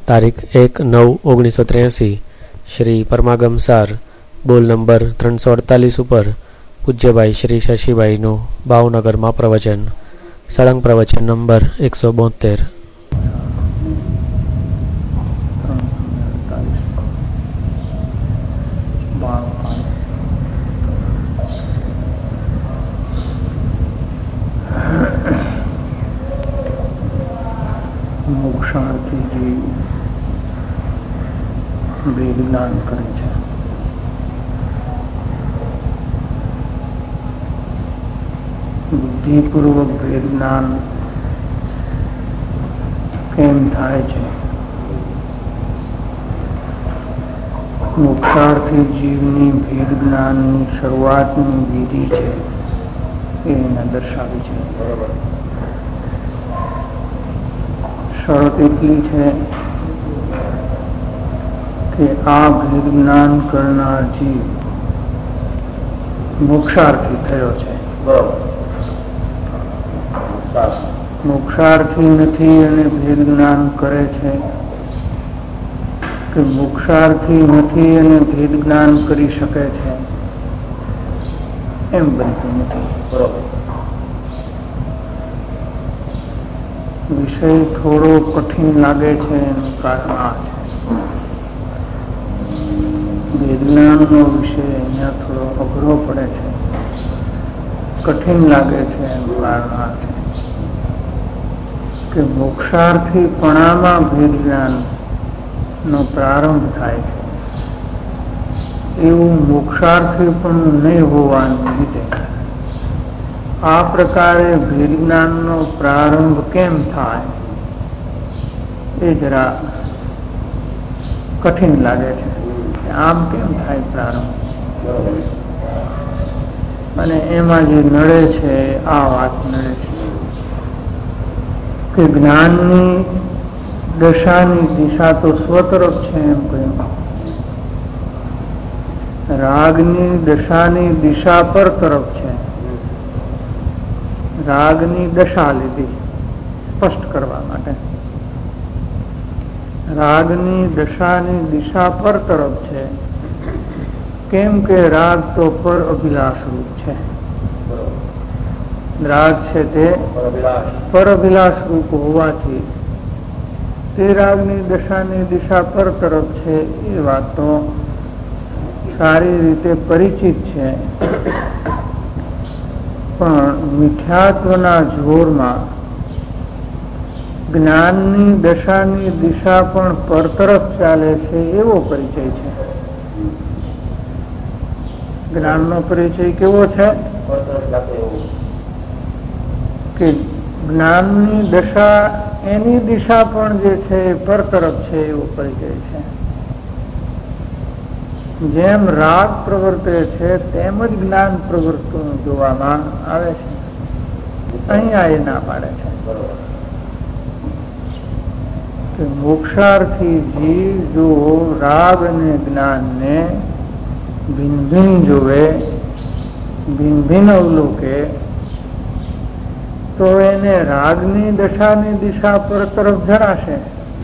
તારીખ 1/9/1983 શ્રી પરમાગમ સાર બોલ નંબર 348 ઉપર પૂજ્યભાઈ શ્રી શશીભાઈનું ભાવનગરમાં પ્રવચન. સળંગ પ્રવચન નંબર 172. મોક્ષાર્થી જીવ વેદ જ્ઞાન કરે છે. બુદ્ધિપૂર્વક વેદ જ્ઞાન કેમ થાય છે? મોક્ષાર્થી જીવની વેદ જ્ઞાનની શરૂઆતની વિધિ છે એને દર્શાવી છે. શરત એટલી છે કે આ ભેદ જ્ઞાન કરનાર જીવ મોક્ષાર્થી થયો છે. મોક્ષાર્થી નથી અને ભેદ જ્ઞાન કરે છે, કે મોક્ષાર્થી નથી અને ભેદ જ્ઞાન કરી શકે છે, એમ બનતું નથી. વિષય થોડો કઠિન લાગે છે એનું કારણ આ છે. વેદ જ્ઞાનનો વિષય અહીંયા થોડો અઘરો પડે છે, કઠિન લાગે છે એનું કારણ આ છે કે મોક્ષાર્થીપણામાં ભેદ જ્ઞાન નો પ્રારંભ થાય છે. એવું મોક્ષાર્થીપણું નહીં હોવાનું લીધે આ પ્રકારે ભેદ જ્ઞાનનો પ્રારંભ કેમ થાય એ જરા કઠિન લાગે છે. આમ કેમ થાય પ્રારંભ? અને એમાં જે નડે છે આ વાત નડે છે કે જ્ઞાનની દશાની દિશા તો સ્વતરફ છે એમ કહ્યું, રાગની દશાની દિશા પર તરફ છે. રાગની દશા લીધી સ્પષ્ટ કરવા માટે. રાગની દશાની દિશા પર તરફ છે, કેમ કે રાગ તો પર અભિલાષ રૂપ છે. રાગ છે તે પર અભિલાષ રૂપ હોવાથી તે રાગની દશાની દિશા પર તરફ છે. એ વાત તો સારી રીતે પરિચિત છે, પણ મિથ્યાત્વના જોરમાં જ્ઞાનની દશાની દિશા પણ પર તરફ ચાલે છે એવો પરિચય છે. જ્ઞાનનો પરિચય કેવો છે કે જ્ઞાનની દશા એની દિશા પણ જે છે એ પર તરફ છે એવો પરિચય છે. જેમ રાગ પ્રવર્તે છે તેમ જ જ્ઞાન પ્રવર્તતું જોવામાં આવે છે. અહીંયા એ ના પાડે છે કે મોક્ષાર્થી જીવ જો રાગ અને જ્ઞાનને ભિન્ન ભિન્ન જોવે, ભિન્ન ભિન્ન અવલોકે, તો એને રાગની દશાની દિશા પર તરફ જણાશે,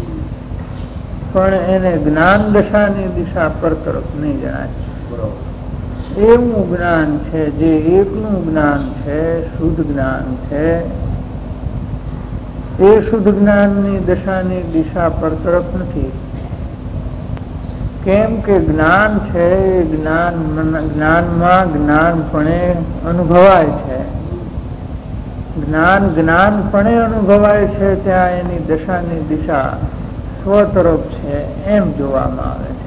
પણ એને જ્ઞાન દશાની દિશા પર તરફ નહીં જણાય. એવું જ્ઞાન છે જે એકનું જ્ઞાન છે, શુદ્ધ જ્ઞાન છે. એ શુદ્ધ જ્ઞાનની દશાની દિશા પર તરફ નથી. કેમ કે જ્ઞાન છે એ જ્ઞાનમાં જ્ઞાનપણે અનુભવાય છે. જ્ઞાન જ્ઞાનપણે અનુભવાય છે ત્યાં એની દશાની દિશા સ્વ તરફ છે એમ જોવામાં આવે છે.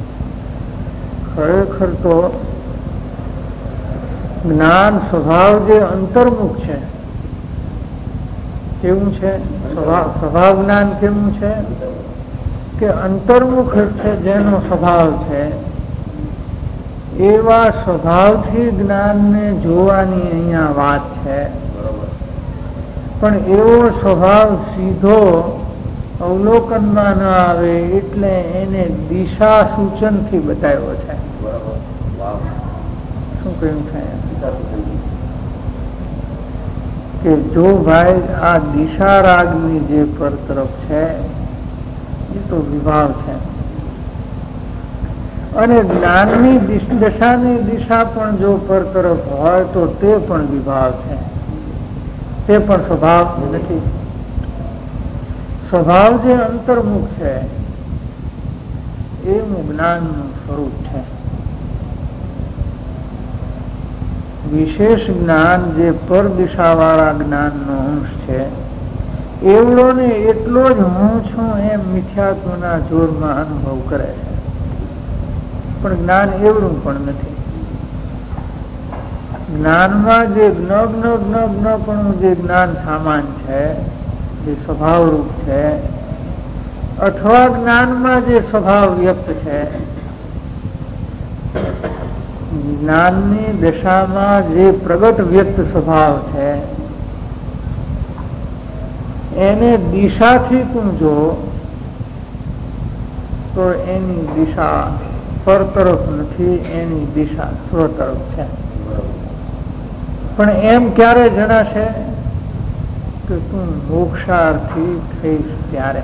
ખરેખર તો જ્ઞાન સ્વભાવ જે અંતર્મુખ છે, કેવું છે સ્વભાવ જ્ઞાન? કેવું છે કે અંતર્મુખ છે, જેનો સ્વભાવ છે એવા સ્વભાવથી જ્ઞાનને જોવાની અહીંયા વાત છે. પણ એવો સ્વભાવ સીધો અવલોકનમાં ન આવે એટલે એને દિશા સૂચનથી બતાવ્યો છે. શું કહ્યું છે કે જો ભાઈ આ દિશા રાગની જે પર તરફ છે એ તો વિભાવ છે. અને જ્ઞાનની દશાની દિશા પણ જો પર તરફ હોય તો તે પણ વિભાવ છે, તે પણ સ્વભાવ નથી. સ્વભાવ જે અંતર્મુખ છે એવું જ્ઞાનનું સ્વરૂપ છે. વિશેષ જ્ઞાન જે પર દિશાવાળા જ્ઞાનનો અંશ છે, એવડો ને એટલો જ હું છું એમ મિથ્યાત્વના જોરમાં અનુભવ કરે છે. પણ જ્ઞાન એવડું પણ નથી. જ્ઞાનમાં જે જ્ઞ જે જ્ઞાન સામાન છે, જે સ્વભાવરૂપ છે, અથવા જ્ઞાનમાં જે સ્વભાવ વ્યક્ત છે, જ્ઞાનની દશામાં જે પ્રગટ વ્યક્ત સ્વભાવ છે, એને દિશાથી તું જો તો એની દિશા પર તરફ નથી, એની દિશા સ્વ તરફ છે. પણ એમ ક્યારે જણાશે કે તું મોક્ષાર્થી થઈશ ત્યારે.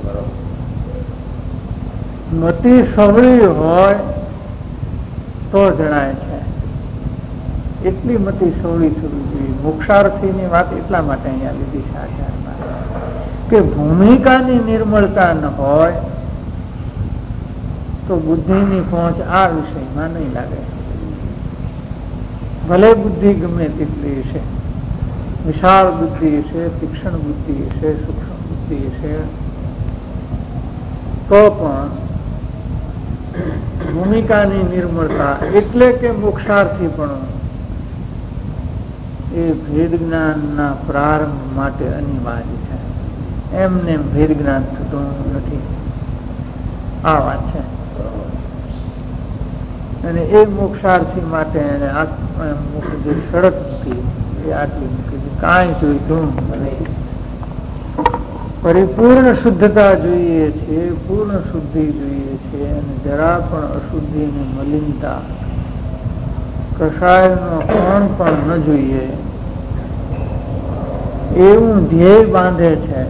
મતિ સવળી હોય તો જણાય છે. એટલી મતિ સવળી થવી જોઈએ. મોક્ષાર્થીની વાત એટલા માટે અહીંયા લીધી છે આચાર્યમાં કે ભૂમિકાની નિર્મળતા ન હોય તો બુદ્ધિની પહોંચ આ વિષયમાં નહીં લાગે. ભલે બુદ્ધિ ગમે તેટલી છે, વિશાળ બુદ્ધિ છે, તીક્ષ્ણ બુદ્ધિ છે, સૂક્ષ્મ બુદ્ધિ છે, તો પણ ભૂમિકાની નિર્મળતા એટલે કે મોક્ષાર્થી પણ એ ભેદ જ્ઞાનના પ્રારંભ માટે અનિવાર્ય છે. એમને ભેદ જ્ઞાન થતું નથી. આ વાત છે. અને એ મોક્ષાર્થી માટે એને જે શરત મૂકી એ આટલી મૂકી, કાંઈ જોઈતું નહીં. પરિપૂર્ણ શુદ્ધતા જોઈએ છે, પૂર્ણ શુદ્ધિ જોઈએ છે, અને જરા પણ અશુદ્ધિની મલિનતા, કષાયનો કોણ પણ ન જોઈએ એવું ધ્યેય બાંધે છે.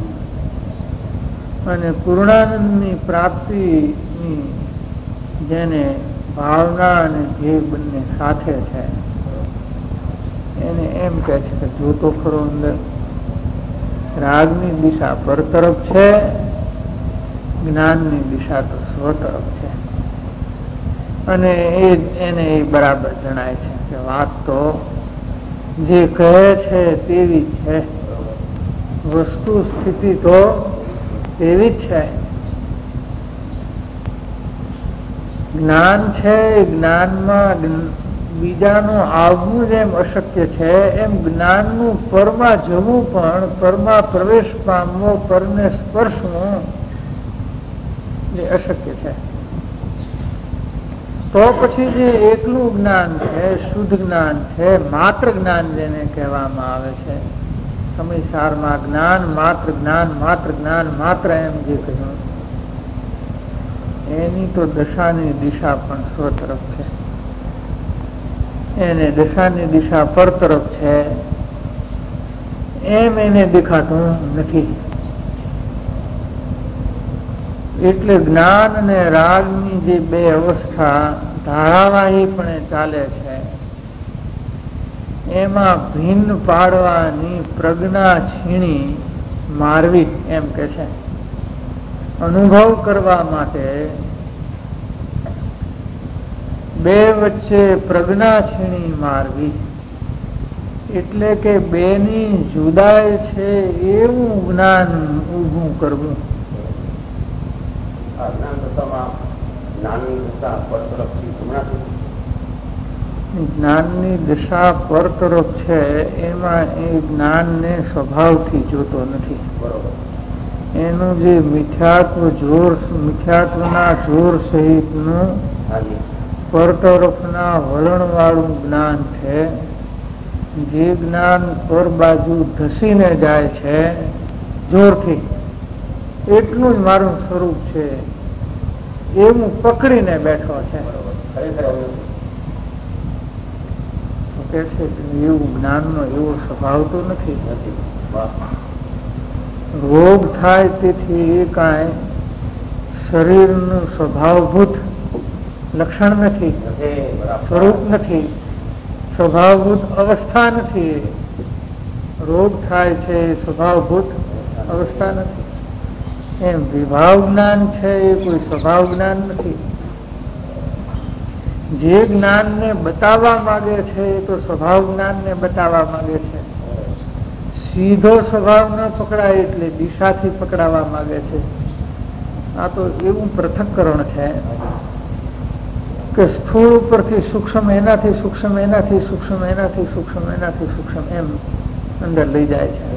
અને પૂર્ણાનંદની પ્રાપ્તિની જેને ભાવના અને ધ્યેય બંને સાથે છે એને એમ કહે છે કે જોતો ખરો અંદર રાગની દિશા પર તરફ છે, જ્ઞાનની દિશા તો સ્વ તરફ છે. અને એને એ બરાબર જણાય છે કે વાત તો જે કહે છે તેવી જ છે, વસ્તુ સ્થિતિ તો તેવી જ છે. જ્ઞાન છે, જ્ઞાનમાં બીજાનું આવવું જેમ અશક્ય છે, એમ જ્ઞાનનું પરમાં જવું પણ, પરમાં પ્રવેશ પામવો, પરને સ્પર્શવું એ અશક્ય છે. તો પછી જે એકલું જ્ઞાન છે, શુદ્ધ જ્ઞાન છે, માત્ર જ્ઞાન જેને કહેવામાં આવે છે, સમયસારમાં જ્ઞાન માત્ર એમ જે કહ્યું, એની તો દશાની દિશા પણ સ્વ તરફ છે. એને દશાની દિશા પર તરફ છે એમ એને દેખાતું નથી. એટલે જ્ઞાન અને રાગની જે બે અવસ્થા ધારાવાહીપણે ચાલે છે એમાં ભિન્ન પાડવાની પ્રજ્ઞા છીણી મારવી એમ કે છે. અનુભવ કરવા માટે બે વચ્ચે પ્રજ્ઞા છીણી મારવી એટલે કે બેની જુદાઈ છે એવું જ્ઞાન ઊભું કરવું. જ્ઞાનની દિશા પર તરફ છે એમાં એ જ્ઞાનને સ્વભાવથી જોતો નથી. બરોબર. એનું જે મિથ્યાત્વના જોર સહિતનું પર તરફના વલણ વાળું જ્ઞાન છે, જે જ્ઞાન પર બાજુ ધસીને જાય છે જોરથી, એટલું જ મારું સ્વરૂપ છે એવું પકડીને બેઠો છે. કે છે એવું જ્ઞાનનો એવો સ્વભાવ તો નથી. રોગ થાય તેથી એ કાંઈ શરીરનું સ્વભાવભૂત લક્ષણ નથી, સ્વરૂપ નથી, સ્વભાવભૂત અવસ્થા નથી. રોગ થાય છે એ સ્વભાવભૂત અવસ્થા નથી. એમ વિભાવ જ્ઞાન છે એ કોઈ સ્વભાવ જ્ઞાન નથી. જે જ્ઞાનને બતાવવા માંગે છે એ તો સ્વભાવ જ્ઞાનને બતાવવા માંગે છે. સીધો સ્વભાવ ન પકડાય એટલે દિશાથી પકડાવવા માંગે છે. આ તો એવું પૃથક્કરણ છે કે સ્થૂળ ઉપરથી સૂક્ષ્મ, એનાથી સૂક્ષ્મ, એનાથી સૂક્ષ્મ, એનાથી સૂક્ષ્મ, એનાથી સૂક્ષ્મ એમ અંદર લઈ જાય છે.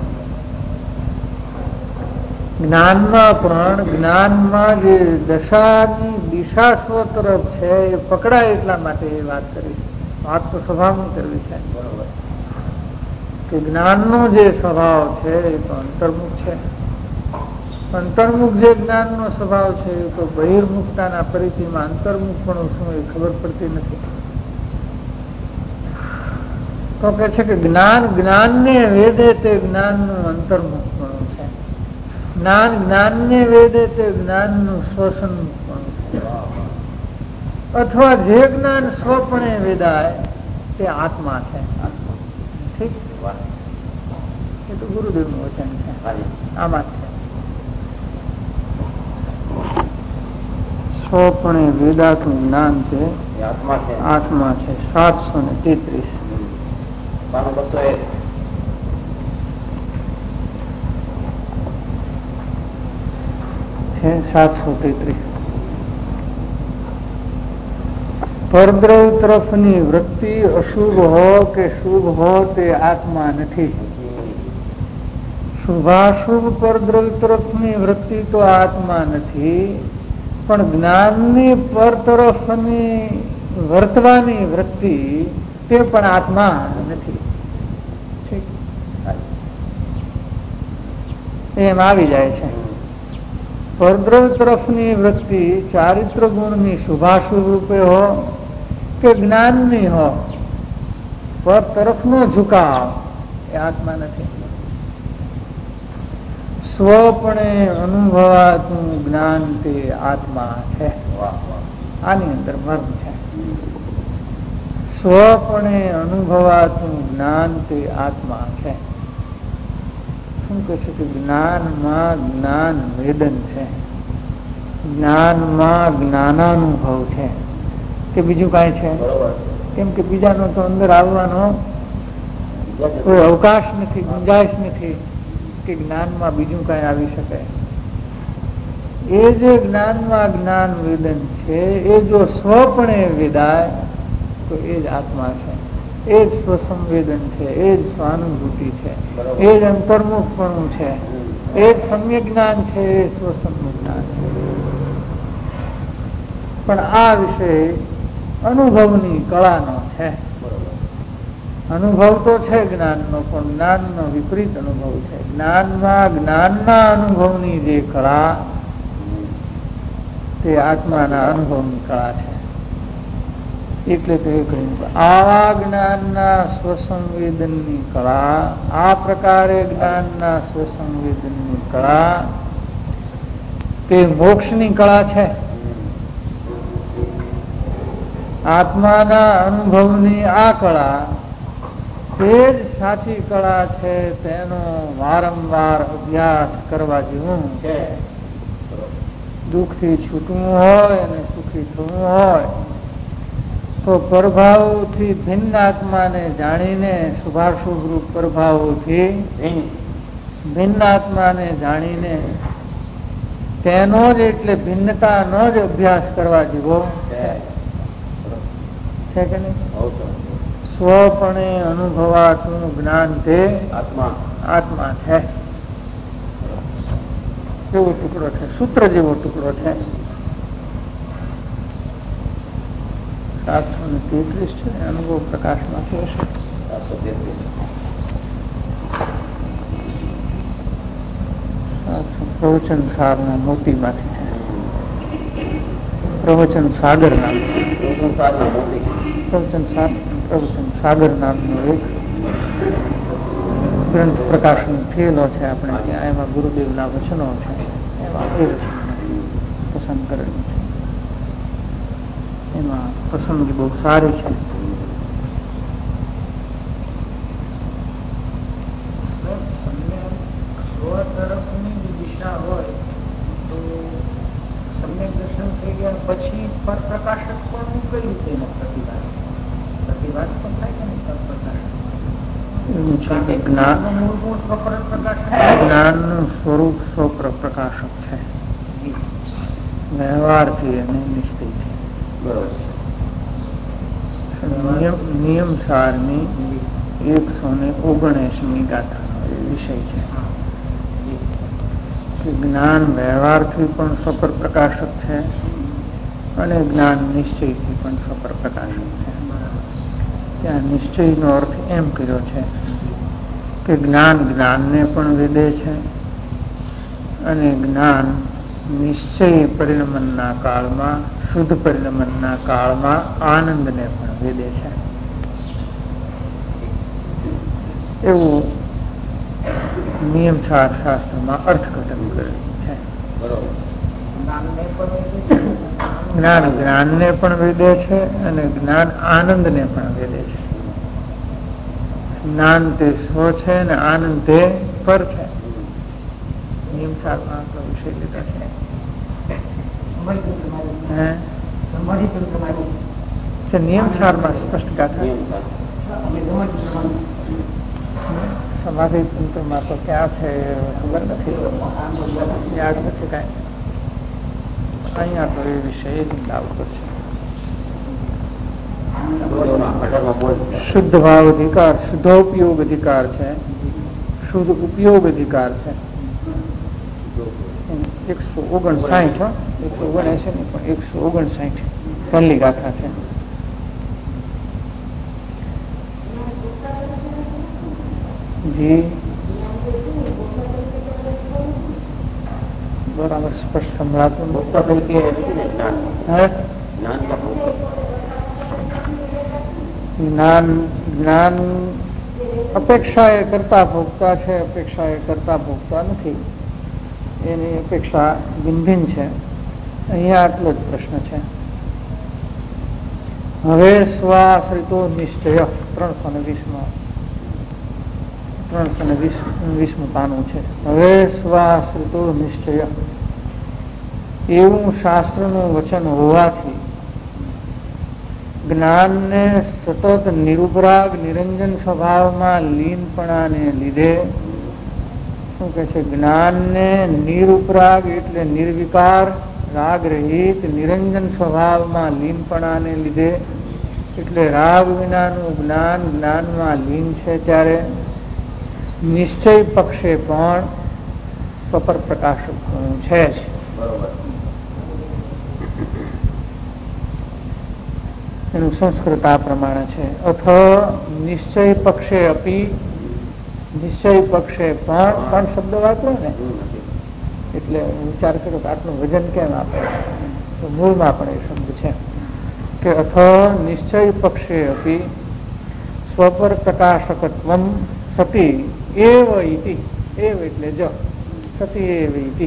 જ્ઞાનમાં પણ જ્ઞાનમાં જે દશાની દિશા સ્વ તરફ છે એ પકડાય એટલા માટે એ વાત કરી. વાત તો સ્વભાવની કરવી છે કે જ્ઞાનનો જે સ્વભાવ છે એ તો અંતર્મુખ છે. અંતર્મુખ જે જ્ઞાનનો સ્વભાવ છે એ તો બહિર્મુખતાના પરિચયમાં અંતર્મુખ પણ શું એ ખબર પડતી નથી. તો કે છે કે જ્ઞાનને વેદે તે જ્ઞાનનું અંતર્મુખ પણ છે. જ્ઞાનને વેદે તે જ્ઞાનનું સ્વસન્મુખ પણ છે. અથવા જે જ્ઞાન સ્વપણે વેદાય તે આત્મા છે. ઠીક, એ તો ગુરુદેવનું વચન છે. આમાં છે સ્વપણે વેદાતું જ્ઞાન તે આત્મા છે. 733 733 પરદ્રવ તરફની વૃત્તિ અશુભ હો કે શુભ હો તે આત્મા નથી. શુભાશુભ પરદ્રવ તરફની વૃત્તિ તો આત્મા નથી, પણ જ્ઞાનની પર તરફની વર્તવાની વૃત્તિ તે પણ આત્મા નથી. એમ આવી જાય છે. પરદ્રવ તરફની વૃત્તિ ચારિત્ર ગુણની શુભાશુભ રૂપે હો કે જ્ઞાનની હો, પર તરફનો ઝુકાવ એ આત્મા નથી. સ્વપણે અનુભવાતું જ્ઞાન તે આત્મા છે. આની અંદર મર્મ છે. સ્વપણે અનુભવાતું જ્ઞાન તે આત્મા છે. શું કહે છે કે જ્ઞાનમાં જ્ઞાન વેદન છે, જ્ઞાનમાં જ્ઞાનાનુભવ છે કે બીજું કાંઈ છે? કેમ કે બીજાનો તો અંદર આવવાનો કોઈ અવકાશ નથી, ગુંજાઈશ નથી કે જ્ઞાનમાં બીજું કાંઈ આવી શકે. એ જે જ્ઞાનમાં જ્ઞાન વેદન છે એ જો સ્વપણે વેદાય તો એ જ આત્મા છે, એ જ સ્વસંવેદન છે, એ જ સ્વાનુભૂતિ છે, એ જ અંતર્મુખપણું છે, એ જ સમ્યક જ્ઞાન છે, એ સ્વસંમુખ જ્ઞાન છે. પણ આ વિષય અનુભવની કળાનો છે. અનુભવ તો છે જ્ઞાનનો, પણ જ્ઞાનનો વિપરીત અનુભવ છે. જ્ઞાનમાં જ્ઞાનના અનુભવની જે કળા તે આત્માના અનુભવની કળા છે. એટલે તો એ કહ્યું આવા જ્ઞાનના સ્વસંવેદનની કળા, આ પ્રકારે જ્ઞાનના સ્વસંવેદનની કળા તે મોક્ષની કળા છે. આત્માના અનુભવની આ કળા તે જ સાચી કળા છે. તેનો વારંવાર અભ્યાસ કરવા જેવું છે. દુઃખથી છૂટવું હોય અને સુખી થવું હોય તો પ્રભાવોથી ભિન્ન આત્માને જાણીને, શુભાશુભ રૂપ પ્રભાવોથી ભિન્ન આત્માને જાણીને તેનો જ એટલે ભિન્નતાનો જ અભ્યાસ કરવા જેવો છે કે નહીં? સ્વપણે અનુભવાતું જ્ઞાન તે આત્મા છે. કેવો ટુકડો છે, સૂત્ર જેવો ટુકડો છે. 733 છે. અનુભવ પ્રકાશમાંથી હશે. 733 પ્રવચન સારના મોતીમાંથી છે. પ્રવચન સાગર નામ, પ્રવચન સાગર નામનો એક ગ્રંથ પ્રકાશન થયેલો છે આપણે ત્યાં. એમાં ગુરુદેવના વચનો છે. એમાં એ વચન પસંદ કરેલું છે. એમાં પસંદગી બહુ સારી છે. તરફની જે દિશા હોય તો સમ્યક દર્શન થઈ ગયા પછી પરપ્રકાશક પણ કઈ રીતે પ્રતિભાસ પણ થાય કે નહીં? પરપ્રકાશક જ્ઞાનનું સ્વરૂપ સ્વપ્રકાશક છે, વ્યવહારથી અને નિશ્ચયથી. નિયમ સારની 179મી ગાથાનો વિષય છે કે જ્ઞાન વ્યવહારથી પણ સ્વપર પ્રકાશક છે અને જ્ઞાન નિશ્ચયથી પણ સ્વપર પ્રકાશક છે. ત્યાં નિશ્ચયનો અર્થ એમ કર્યો છે કે જ્ઞાન જ્ઞાનને પણ વેદે છે અને જ્ઞાન નિશ્ચય પરિણમનના કાળમાં, શુદ્ધ પરિણમનના કાળમાં આનંદને પણ વેદે છે. એવું નિયમસાર શાસ્ત્રમાં અર્થઘટન કરેલું છે. જ્ઞાન જ્ઞાનને પણ વેદે છે અને જ્ઞાન આનંદને પણ વેદે છે. જ્ઞાન તે સ્વ છે અને આનંદ તે પર છે. નિયમસારમાં આપણો વિષય લીધો છે. નિયમસારમાં સ્પષ્ટ ગાથા. સમાધિ તંત્રમાં તો ક્યાં છે ખબર નથી, યાદ નથી કાંઈ. અહીંયા તો એ વિષય જ આવતો છે. શુદ્ધ ભાવ અધિકાર, શુદ્ધોપયોગ અધિકાર છે, શુદ્ધ ઉપયોગ અધિકાર છે. 159 179 નહીં પણ 159 પહેલી ગાથા છે. જી બરાબર સ્પષ્ટ સંભળાતું જ્ઞાન જ્ઞાન અપેક્ષા એ કરતા ભોગતા છે, અપેક્ષા એ કરતા ભોગતા નથી. એની અપેક્ષા ભિન્ન ભિન્ન છે. અહીંયા આટલો જ પ્રશ્ન છે. હવે સ્વાશ્રિતો નિશ્ચય 320 પાનું છે. હવે સ્વાશ્રિતો નિશ્ચય એવું શાસ્ત્રનું વચન હોવાથી જ્ઞાનને સતત નિરુપરાગ નિરંજન સ્વભાવમાં લીનપણાને લીધે, શું કહે છે, જ્ઞાનને નિરુપરાગ એટલે નિર્વિકાર રાગ રહિત નિરંજન સ્વભાવમાં લીનપણાને લીધે, એટલે રાગ વિનાનું જ્ઞાન જ્ઞાનમાં લીન છે. ત્યારે નિશ્ચય પક્ષે પણ સ્વપર પ્રકાશક છે જ. એનું સંસ્કૃત આ પ્રમાણે છે. અથ નિશ્ચય પક્ષે અપી, નિશ્ચય પક્ષે પણ શબ્દ વાપરો ને એટલે વિચાર કર્યો કે આટલું વજન કેમ આપે. મૂળમાં પણ એ શબ્દ છે કે અથ નિશ્ચય પક્ષે અપી સ્વપર પ્રકાશકત્વમ સતી એવ ઇતિ, એવ એટલે જ, સતી એવ ઇતિ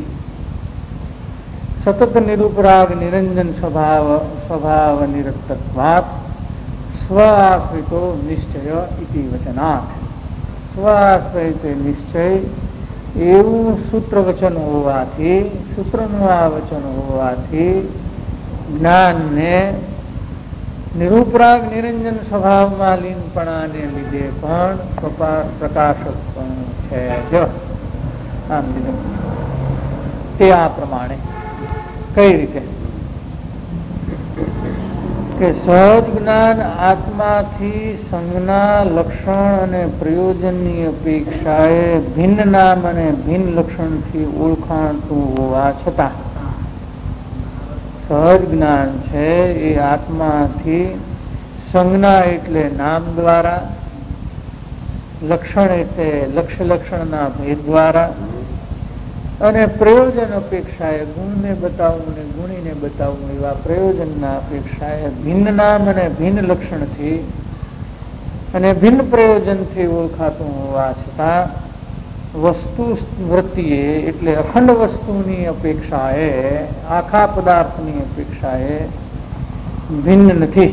સતત નિરુપરાગ નિરંજન સ્વભાવ નિરક્તત્વાત સ્વાશ્રિતો નિશ્ચય ઇતિ વચનાત. સ્વાશ્રિત નિશ્ચય એવું સૂત્ર વચન હોવાથી, સૂત્રનું આ વચન હોવાથી જ્ઞાનને નિરુપરાગ નિરંજન સ્વભાવમાં લીનપણાને લીધે પણ પ્રકાશક પણ છે જ. આમ તે આ પ્રમાણે કઈ રીતે કે સહજ જ્ઞાન આત્માથી સંજ્ઞા લક્ષણ અને પ્રયોજનની અપેક્ષાએ ભિન્ન નામ અને ભિન્ન લક્ષણથી ઓળખાતું હોવા છતાં સહજ જ્ઞાન છે એ આત્માથી સંજ્ઞા એટલે નામ દ્વારા, લક્ષણ એટલે લક્ષ્ય લક્ષણના ભેદ દ્વારા અને પ્રયોજન અપેક્ષાએ ગુણને બતાવવું ને ગુણીને બતાવવું એવા પ્રયોજનના અપેક્ષાએ ભિન્ન નામ અને ભિન્ન લક્ષણથી અને ભિન્ન પ્રયોજનથી ઓળખાતું હોવા છતાં વસ્તુ વૃત્તિએ એટલે અખંડ વસ્તુની અપેક્ષાએ આખા પદાર્થની અપેક્ષાએ ભિન્ન નથી.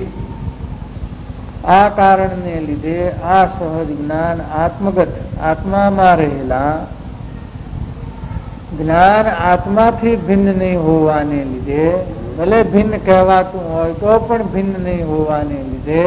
આ કારણને લીધે આ સહજ જ્ઞાન આત્મગત આત્મામાં રહેલા જ્ઞાન આત્માથી ભિન્ન નહીં હોવાને લીધે, ભલે ભિન્ન કહેવાતું હોય તો પણ ભિન્ન નહીં હોવાને લીધે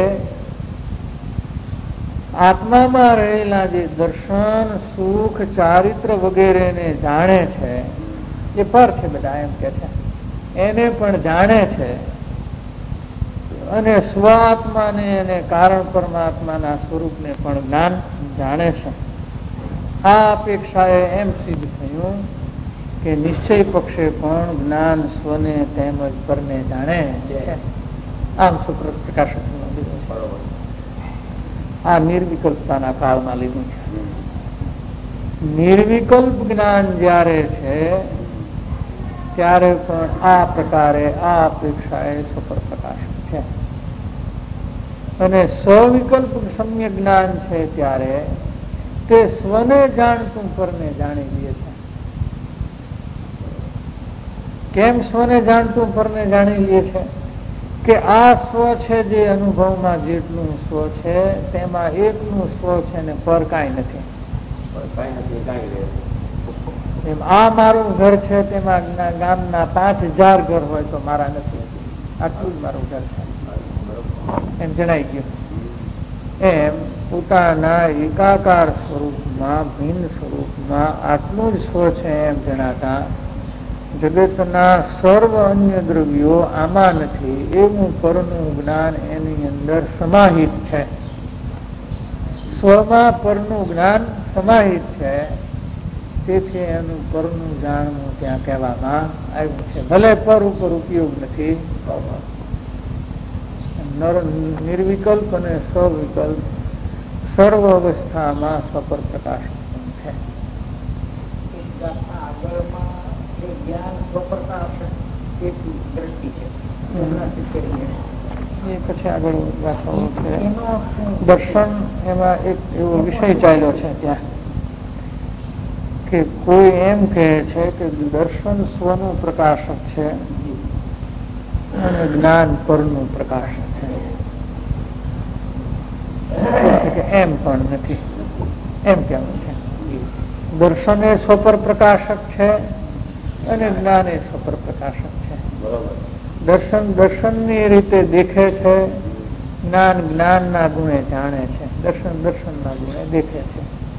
આત્મામાં રહેલા જે દર્શન, સુખ, ચારિત્ર વગેરેને જાણે છે એ પર છે, બધા એમ કે છે, એને પણ જાણે છે અને સ્વાત્માને અને કારણ પરમાત્માના સ્વરૂપને પણ જ્ઞાન જાણે છે. આ અપેક્ષાએ એમ સિદ્ધ થયું કે નિશ્ચય પક્ષે પણ જ્ઞાન સ્વને તેમજ પરને જાણે છે. આમ સુપ્રકાશક લીધું છે. આ નિર્વિકલ્પતાના કાળમાં લીધું છે. નિર્વિકલ્પ જ્ઞાન જ્યારે છે ત્યારે પણ આ પ્રકારે આ અપેક્ષાએ સુપ્રકાશક છે. અને સવિકલ્પ સમ્યક જ્ઞાન છે ત્યારે તે સ્વને જાણતું પરને જાણી લે છે. કેમ સ્વને જાણતું પરને જાણી લે છે? કે આ સ્વ છે જે અનુભવમાં જેટલું સ્વ છે તેમાં એકનું સ્વ છે ને પર કાંઈ નથી. એમ આ મારું ઘર છે તેમાં ગામના 5000 ઘર હોય તો મારા નથી, આટલું જ મારું ઘર છે એમ જણાઈ ગયું. એમ પોતાના એકાકાર સ્વરૂપમાં ભિન્ન સ્વરૂપમાં આટલું જ સ્વ છે એમ જણાતા જગતના સર્વ અન્ય દ્રવ્યો આમાં નથી એવું પરનું જ્ઞાન એની અંદર સમાહિત છે. સ્વમાં પરનું જ્ઞાન સમાહિત છે, તેથી એનું પરનું જાણવું ત્યાં કહેવામાં આવ્યું છે. ભલે પર ઉપર ઉપયોગ નથી. નિર્વિકલ્પ અને સવિકલ્પ સર્વ અવસ્થામાં સ્વપર પ્રકાશ છે. એ પછી આગળ દાખલો છે દર્શન. એમાં એક એવો વિષય ચાલ્યો છે ત્યાં કે કોઈ એમ કહે છે કે દર્શન સ્વનું પ્રકાશક છે અને જ્ઞાન પરનું પ્રકાશક છે. એમ પણ નથી. એમ કેવું છે દર્શન એ સ્વપર પ્રકાશક છે અને જ્ઞાન એ સ્વપર પ્રકાશક છે. દર્શન દર્શનની રીતે દેખે છે, જ્ઞાન જ્ઞાનના ગુણે જાણે છે, દર્શન દર્શનના ગુણે દેખે છે.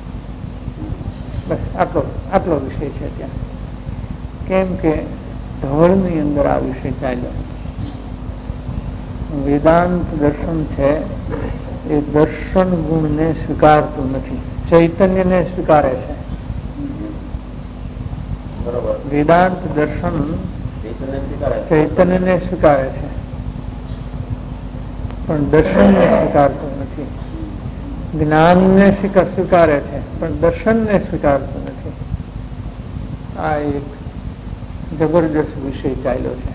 બસ આટલો વિષય છે ત્યાં. કેમ કે ધવળની અંદર આ વિષય ચાલ્યો. વેદાંત દર્શન છે એ દર્શન ગુણને સ્વીકારતું નથી, ચૈતન્યને સ્વીકારે છે. વેદાંત દર્શન ચૈતન્યને સ્વીકારે છે પણ દર્શનને સ્વીકારતું નથી. જ્ઞાનને સ્વીકારે છે પણ દર્શનને સ્વીકારતું નથી. આ એક જબરજસ્ત વિષય ચાલ્યો છે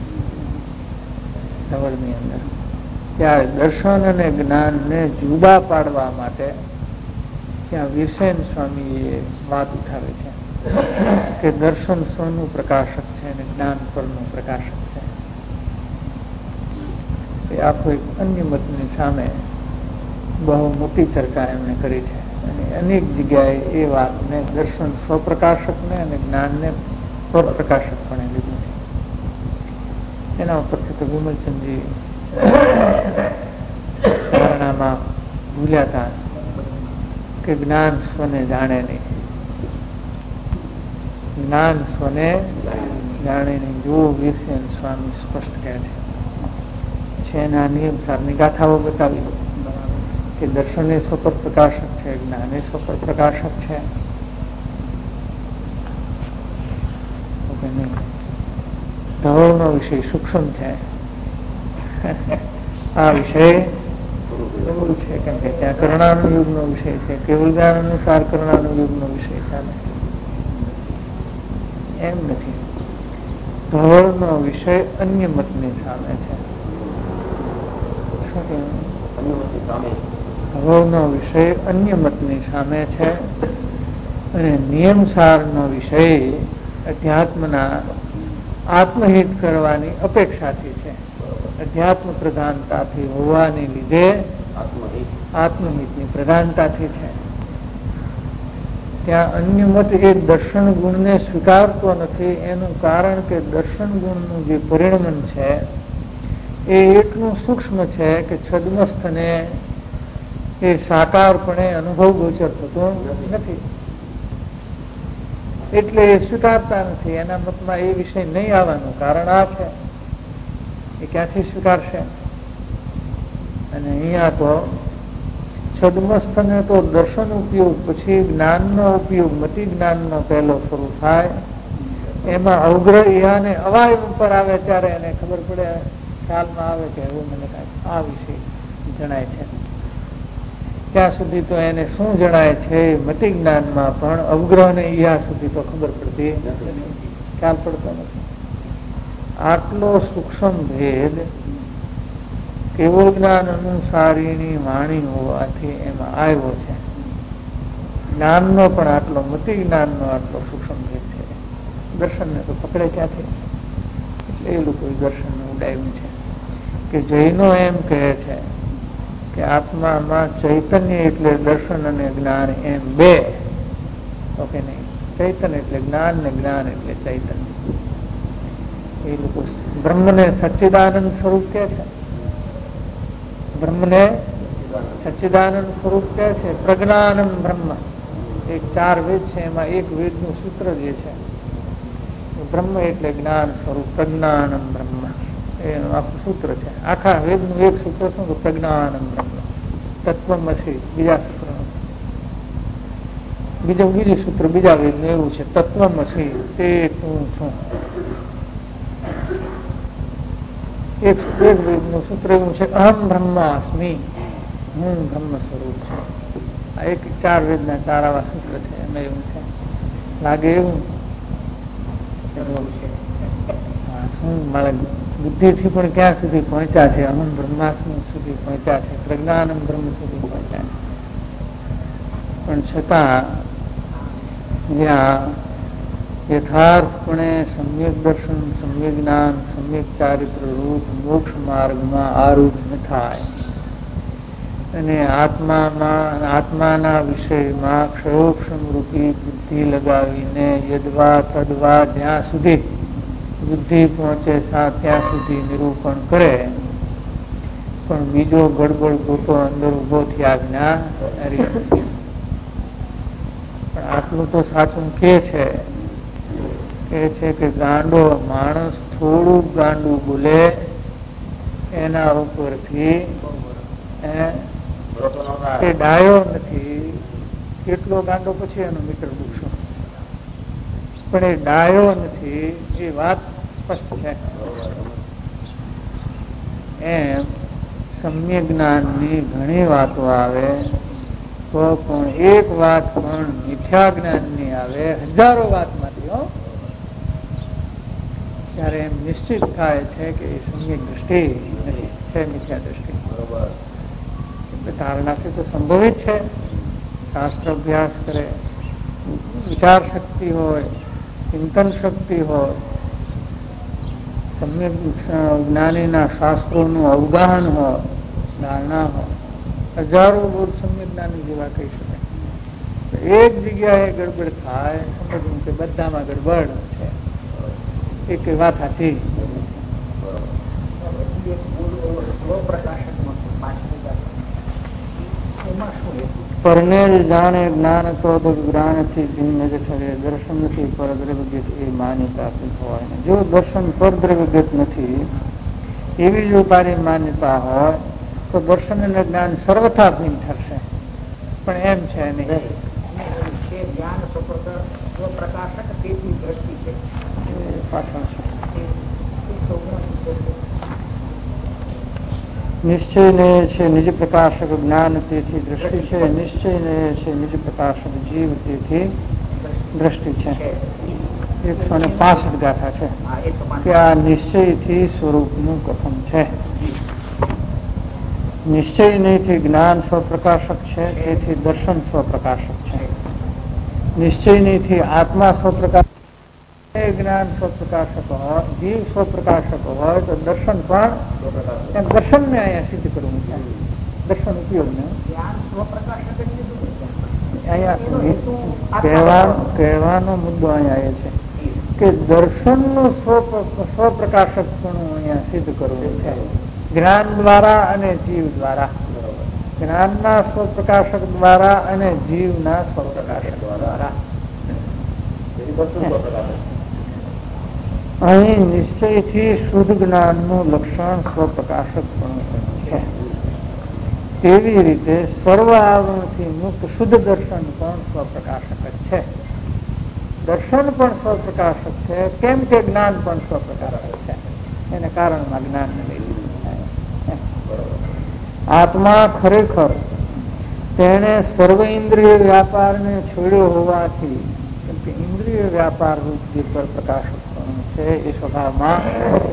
ધવળની અંદર. ત્યારે દર્શન અને જ્ઞાનને જુદા પાડવા માટે ત્યાં વીરસેન સ્વામીએ વાત ઉઠાવી છે કે દર્શન સ્વનું પ્રકાશક છે અને જ્ઞાન પરનું પ્રકાશક છે. એ આખો એક અન્ય મતની સામે બહુ મોટી ચર્ચા એમણે કરી છે અને અનેક જગ્યાએ એ વાતને દર્શન સ્વપ્રકાશકને અને જ્ઞાનને સ્વપ્રકાશક પણ લીધું છે. એના ઉપરથી તો વિમલચંદજી ધારણામાં ભૂલ્યા હતા કે જ્ઞાન સ્વને જાણે નહીં. જ્ઞાન સ્વને જાણે નહીં. જો વીરસેન સ્વામી સ્પષ્ટ કહે છે એના નિયમ સારની ગાથાઓ બતાવી કે દર્શન એ સ્વપર પ્રકાશક છે, જ્ઞાન એ સ્વપર પ્રકાશક છે. ધવળનો વિષય સૂક્ષ્મ છે. આ વિષય એવું છે કેમ કે ત્યાં કર્ણાનુયુગ નો વિષય છે. કેવલ જ્ઞાન અનુસાર કર્ણાનુયુગ નો વિષય ચાલે એમ નથી. ધવળનો વિષય અન્ય મતની સામે છે. ધવળનો વિષય અન્ય મતની સામે છે અને નિયમસારનો વિષય અધ્યાત્મના આત્મહિત કરવાની અપેક્ષાથી છે. અધ્યાત્મ પ્રધાનતાથી હોવાને લીધે આત્મહિતની પ્રધાનતાથી છે. ત્યાં અન્ય મત એ દર્શન ગુણને સ્વીકારતો નથી. એનું કારણ કે દર્શન ગુણનું જે પરિણમન છે એ એટલું સૂક્ષ્મ છે કે છદ્મસ્થને એ સાકારપણે અનુભવ ગોચર થતો નથી, એટલે એ સ્વીકારતા નથી. એના મતમાં એ વિષય નહીં આવવાનું કારણ આ છે. એ ક્યાંથી સ્વીકારશે? અને અહીંયા તો છદ્મસ્થને તો દર્શન ઉપયોગ, પછી જ્ઞાનનો ઉપયોગ, મતિ જ્ઞાનનો પહેલો શરૂ થાય. એમાં અવગ્રહ યાને અવાય ઉપર આવે ત્યારે એને ખબર પડે, ખ્યાલમાં આવે કે એવું મને કાંઈક આ વિષય જણાય છે. ત્યાં સુધી તો એને શું જણાય છે મતિ જ્ઞાનમાં પણ અવગ્રહ ને ઈયા સુધી તો ખબર પડતી ખ્યાલ પડતો નથી. આટલો સૂક્ષ્મ ભેદ કેવળ જ્ઞાન અનુસારીની વાણી હોવાથી એમાં આવ્યો છે. જ્ઞાનનો પણ આટલો, મતિ જ્ઞાનનો આટલો સૂક્ષ્મ ભેદ છે. દર્શનને તો પકડે ક્યાંથી? એટલે એ લોકો દર્શનને ઉડાવ્યું છે. કે જૈનો એમ કહે છે કે આત્મામાં ચૈતન્ય એટલે દર્શન અને જ્ઞાન એમ બે. ઓકે નહીં, ચૈતન્ય એટલે જ્ઞાન ને જ્ઞાન એટલે ચૈતન્ય. એ લોકો બ્રહ્મને સચ્ચિદાનંદ સ્વરૂપ કે છે. બ્રહ્મને સચ્ચિદાનંદ સ્વરૂપ કે છે. પ્રજ્ઞાનંદ બ્રહ્મ, એક 4 વેદ છે એમાં એક વેદનું સૂત્ર જે છે બ્રહ્મ એટલે જ્ઞાન સ્વરૂપ, પ્રજ્ઞાનંદ બ્રહ્મ એનું આખું સૂત્ર છે. આખા વેદનું એક સૂત્ર શું? પ્રજ્ઞાનંદ બ્રહ્મ, તત્વમસી. બીજા સૂત્રનું બીજું સૂત્ર બીજા વેદનું એવું છે, તત્વમસી, તે તું છું. એક વેદનું સૂત્ર એવું છે, અહમ બ્રહ્માસ્મિ, હું બ્રહ્મ સ્વરૂપ છું. આ એક 4 વેદના 4 આવા સૂત્ર છે. એમાં એવું છે, લાગે એવું શું મારા બુદ્ધિથી પણ ક્યાં સુધી પહોંચ્યા છે? અહમ બ્રહ્માસ્મિ સુધી પહોંચ્યા છે, પ્રજ્ઞાનંદ બ્રહ્મ સુધી પહોંચ્યા છે. પણ છતાં જ્યાં યથાર્થપણે સમ્યક દર્શન, સમ્યક જ્ઞાન, સમ્યક ચારિત્ર રૂપ મોક્ષ માર્ગમાં આરૂઢ ન થાય અને આત્માના વિષયમાં ક્ષયોક્ષમ રૂપી બુદ્ધિ લગાવીને યદવા તદવા જ્યાં સુધી બુદ્ધિ પહોંચે ત્યાં સુધી નિરૂપણ કરે, પણ બીજો ગડબડ ગોતો અંદર ઉભો થયા જ્ઞાન. પણ આટલું તો સાચું કે છે કે ગાંડો માણસ થોડું ગાંડું બોલે એના ઉપરથી એ ડાયો નથી. કેટલો ગાંડો પછી એનો મીટર દુખશો, પણ એ ડાયો નથી. એ વાત સ્પષ્ટ છે. એમ સમ્યક જ્ઞાનની ઘણી વાતો આવે તો પણ એક વાત પણ મિથ્યા જ્ઞાનની આવે, હજારો વાતમાંથી. ત્યારે એમ નિશ્ચિત થાય છે કે એ સમ્યક દ્રષ્ટિ નથી, છે મિથ્યા દ્રષ્ટિ. એટલે ધારણાથી તો સંભવિત છે. શાસ્ત્ર અભ્યાસ કરે, વિચાર શક્તિ હોય, ચિંતન શક્તિ હોય, સમ્યક જ્ઞાનીના શાસ્ત્રોનું અવગાહન હોય, ધારણા હોય, હજારો બોધ સમ્યક જ્ઞાની જેવા કહી શકાય. એક જગ્યાએ ગડબડ થાય, સમજવું કે બધામાં ગડબડ છે. એક વાત સાચી. પરનેલ જાણે જ્ઞાન તો જ્ઞાનથી ભિન્ન જ ઠરે, દર્શનથી પરદ્રવ્યગત એ માન્યતા હોય. જો દર્શન પરદ્રવ્યગત નથી એવી જો તારી માન્યતા હોય તો દર્શન અને જ્ઞાન સર્વથા ભિન્ન ઠરશે. પણ એમ છે નહીં. જ્ઞાન પ્રકાશક તેથી દ્રષ્ટિ છે. નિશ્ચય ને છે નિજ પ્રકાશક જ્ઞાન તેથી દ્રષ્ટિ છે. નિશ્ચય ને છે નિજ પ્રકાશક જીવ તેથી દ્રષ્ટિ છે. 165 ગાથા છે કે આ નિશ્ચયથી સ્વરૂપનું કથન છે. નિશ્ચય નહીંથી જ્ઞાન સ્વપ્રકાશક છે, તેથી દર્શન સ્વપ્રકાશક છે. નિશ્ચયથી આત્મા સ્વપ્રકાશ, જ્ઞાન સ્વપ્રકાશક હોય, જીવ સ્વપ્રકાશક હોય તો દર્શન પણ દર્શન ને અહીંયા સિદ્ધ કરવું છે. દર્શન ઉપયોગ ને અહીંયા કહેવાનો મુદ્દો અહીંયા એ છે કે દર્શન નું સ્વપ્રકાશક પણ અહીંયા સિદ્ધ કરવું છે જ્ઞાન દ્વારા અને જીવ દ્વારા. જ્ઞાનના સ્વપ્રકાશક દ્વારા અને જીવના સ્વપ્રકાશક દ્વારા. અહીં નિશ્ચયથી શુદ્ધ જ્ઞાનનું લક્ષણ સ્વપ્રકાશક પણ છે. તેવી રીતે સર્વ આવરણથી મુક્ત શુદ્ધ દર્શન પણ સ્વપ્રકાશક જ છે. દર્શન પણ સ્વપ્રકાશક છે, કેમ કે જ્ઞાન પણ સ્વપ્રકાશક છે. એને કારણમાં જ્ઞાન લઈ આત્મા ખરેખર તેને સર્વ ઇન્દ્રિય વ્યાપારને છોડ્યો હોવાથી, કેમ કે ઇન્દ્રિય વ્યાપાર રૂપ જે પર પ્રકાશક છે એ સ્વભાવમાં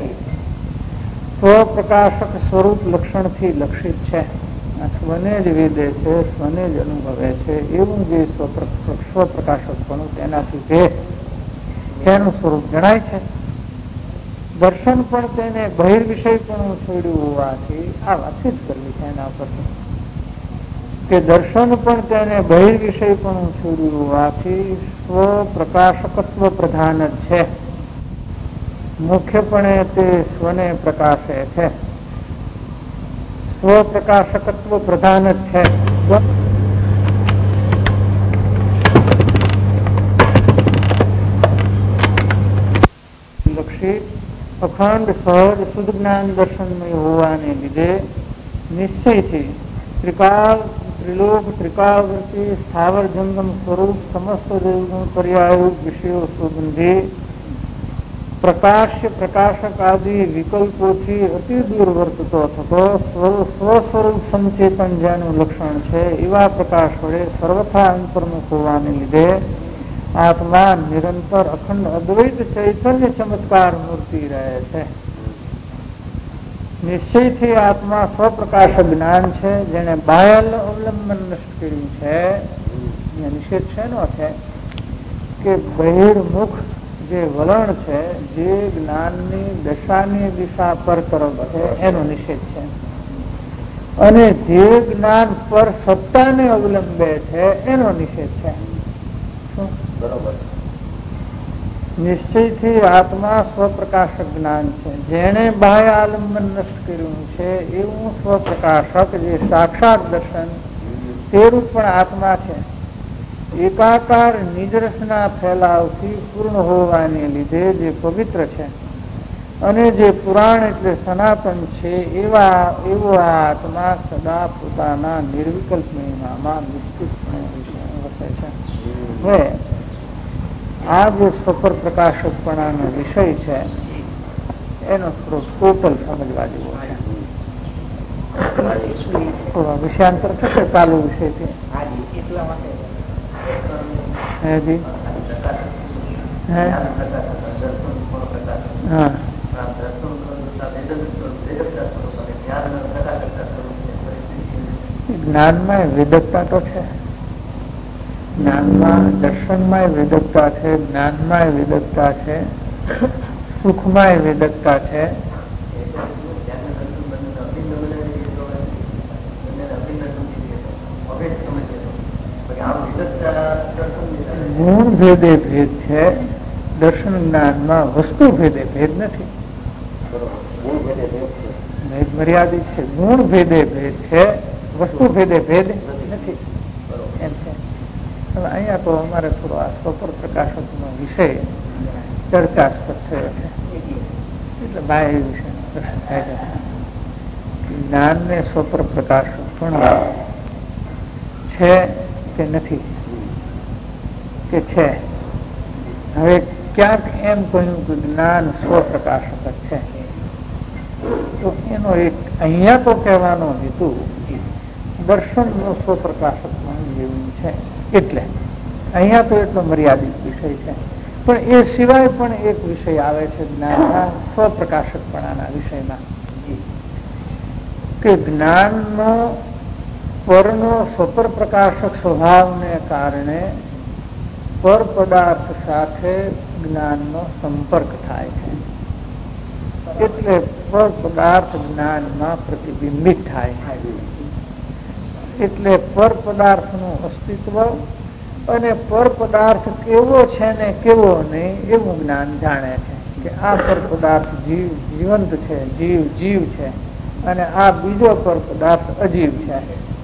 સ્વપ્રકાશક સ્વરૂપ લક્ષણથી લક્ષિત છે. સ્વને જ વેદે છે, સ્વને જ અનુભવે છે એવું જે સ્વપ્રકાશક પણ તેનાથી તેનું સ્વરૂપ જણાય છે. દર્શન પણ તેને બહિર્વિષય પણ છોડ્યું હોવાથી આ વાત સિદ્ધ કરવી છે એના પરથી કે દર્શન પણ તેને બહિર્વિષય પણ છોડ્યું હોવાથી સ્વપ્રકાશકત્વ પ્રધાન જ છે. મુખ્યપણે તે સ્વને પ્રકાશે છે. સ્વપ્રકાશકત્વ પ્રધાન જ છે. લક્ષિત અખંડ સહજ શુદ્ધ જ્ઞાન દર્શનમય હોવાને લીધે નિશ્ચયથી ત્રિલોક ત્રિકાળવર્તી સ્થાવર જંગમ સ્વરૂપ સમસ્ત દેવગુણ પર્યાય વિષયો સુગંધી પ્રકાશ્ય પ્રકાશક આદિ વિકલ્પોથી અતિ દૂર વર્તતો થતો સ્વસ્વરૂપ સંચેતન જેનું લક્ષણ છે એવા પ્રકાશ વડે સર્વથા અંતર્મુખ હોવાને લીધે આત્મા નિરંતર અખંડ અદ્વૈત ચૈતન્ય ચમત્કાર મૂર્તિ રહે છે. નિશ્ચયથી આત્મા સ્વપ્રકાશક જ્ઞાન છે જેને બાહ્ય અવલંબન નષ્ટ કર્યું છે. નિષેધ છે નો છે કે બહિર્મુખ જે વલણ છે જે જ્ઞાનની દશાની દિશા પર તરફ છે એનો નિષેધ છે, અને જે જ્ઞાન પર સત્તાને અવલંબે છે એનો નિષેધ છે. નિશ્ચયથી આત્મા સ્વપ્રકાશક જ્ઞાન છે જેને બાહ્ય આલંબન નષ્ટ કર્યું છે એવું સ્વપ્રકાશક જે સાક્ષાત દર્શન તે રૂપ પણ આત્મા છે. એકાકાર નિજરસના ફેલાવથી પૂર્ણ હોવાને લીધે જે પવિત્ર છે અને જે પુરાણ એટલે સનાતન છે એવો આત્મા સદા પોતાના નિર્વિકલ્પ મહિમામાં નિશ્ચિતપણે વસે છે. હવે આ જે સ્વપર પ્રકાશકપણાનો વિષય છે એનો સ્વરૂપ ટોટલ સમજવા જેવો છે. થોડો વિષયાંતર થશે ચાલુ વિષયથી. જ્ઞાનમાં વેદકતા તો છે, જ્ઞાનમાં દર્શનમાં વેદકતા છે, જ્ઞાનમાં વેદકતા છે, સુખમાં વેદકતા છે. ગુણ ભેદે ભેદ છે, દર્શન જ્ઞાનમાં વસ્તુ ભેદે ભેદ નથી. મર્યાદિત છે. ગુણ ભેદે ભેદ છે, વસ્તુ ભેદે ભેદ નથી એમ છે. હવે અહીંયા તો અમારે થોડો આ સ્વપર પ્રકાશકનો વિષય ચર્ચાસ્પદ થયો છે એટલે બાહ્ય વિષય થાય છે. જ્ઞાનને સ્વપર પ્રકાશક પણ છે કે નથી કે છે. હવે ક્યાંક એમ કહ્યું કે જ્ઞાન સ્વપ્રકાશક જ છે તો એનો એક અહીંયા તો કહેવાનો હેતુ દર્શનનો સ્વપ્રકાશક જેવું છે એટલે અહીંયા તો એટલો મર્યાદિત વિષય છે. પણ એ સિવાય પણ એક વિષય આવે છે જ્ઞાનના સ્વપ્રકાશકપણાના વિષયમાં કે જ્ઞાનનો પરનો સ્વપર પ્રકાશક સ્વભાવને કારણે પર પદાર્થ સાથે જ્ઞાનનો સંપર્ક થાય છે, એટલે પર પદાર્થ જ્ઞાનમાં પ્રતિબિંબિત થાય છે. એટલે પર પદાર્થનું અસ્તિત્વ અને પર પદાર્થ કેવો છે ને કેવો નહીં એવું જ્ઞાન જાણે છે કે આ પર પદાર્થ જીવંત છે, જીવ છે, અને આ બીજો પર પદાર્થ અજીવ છે.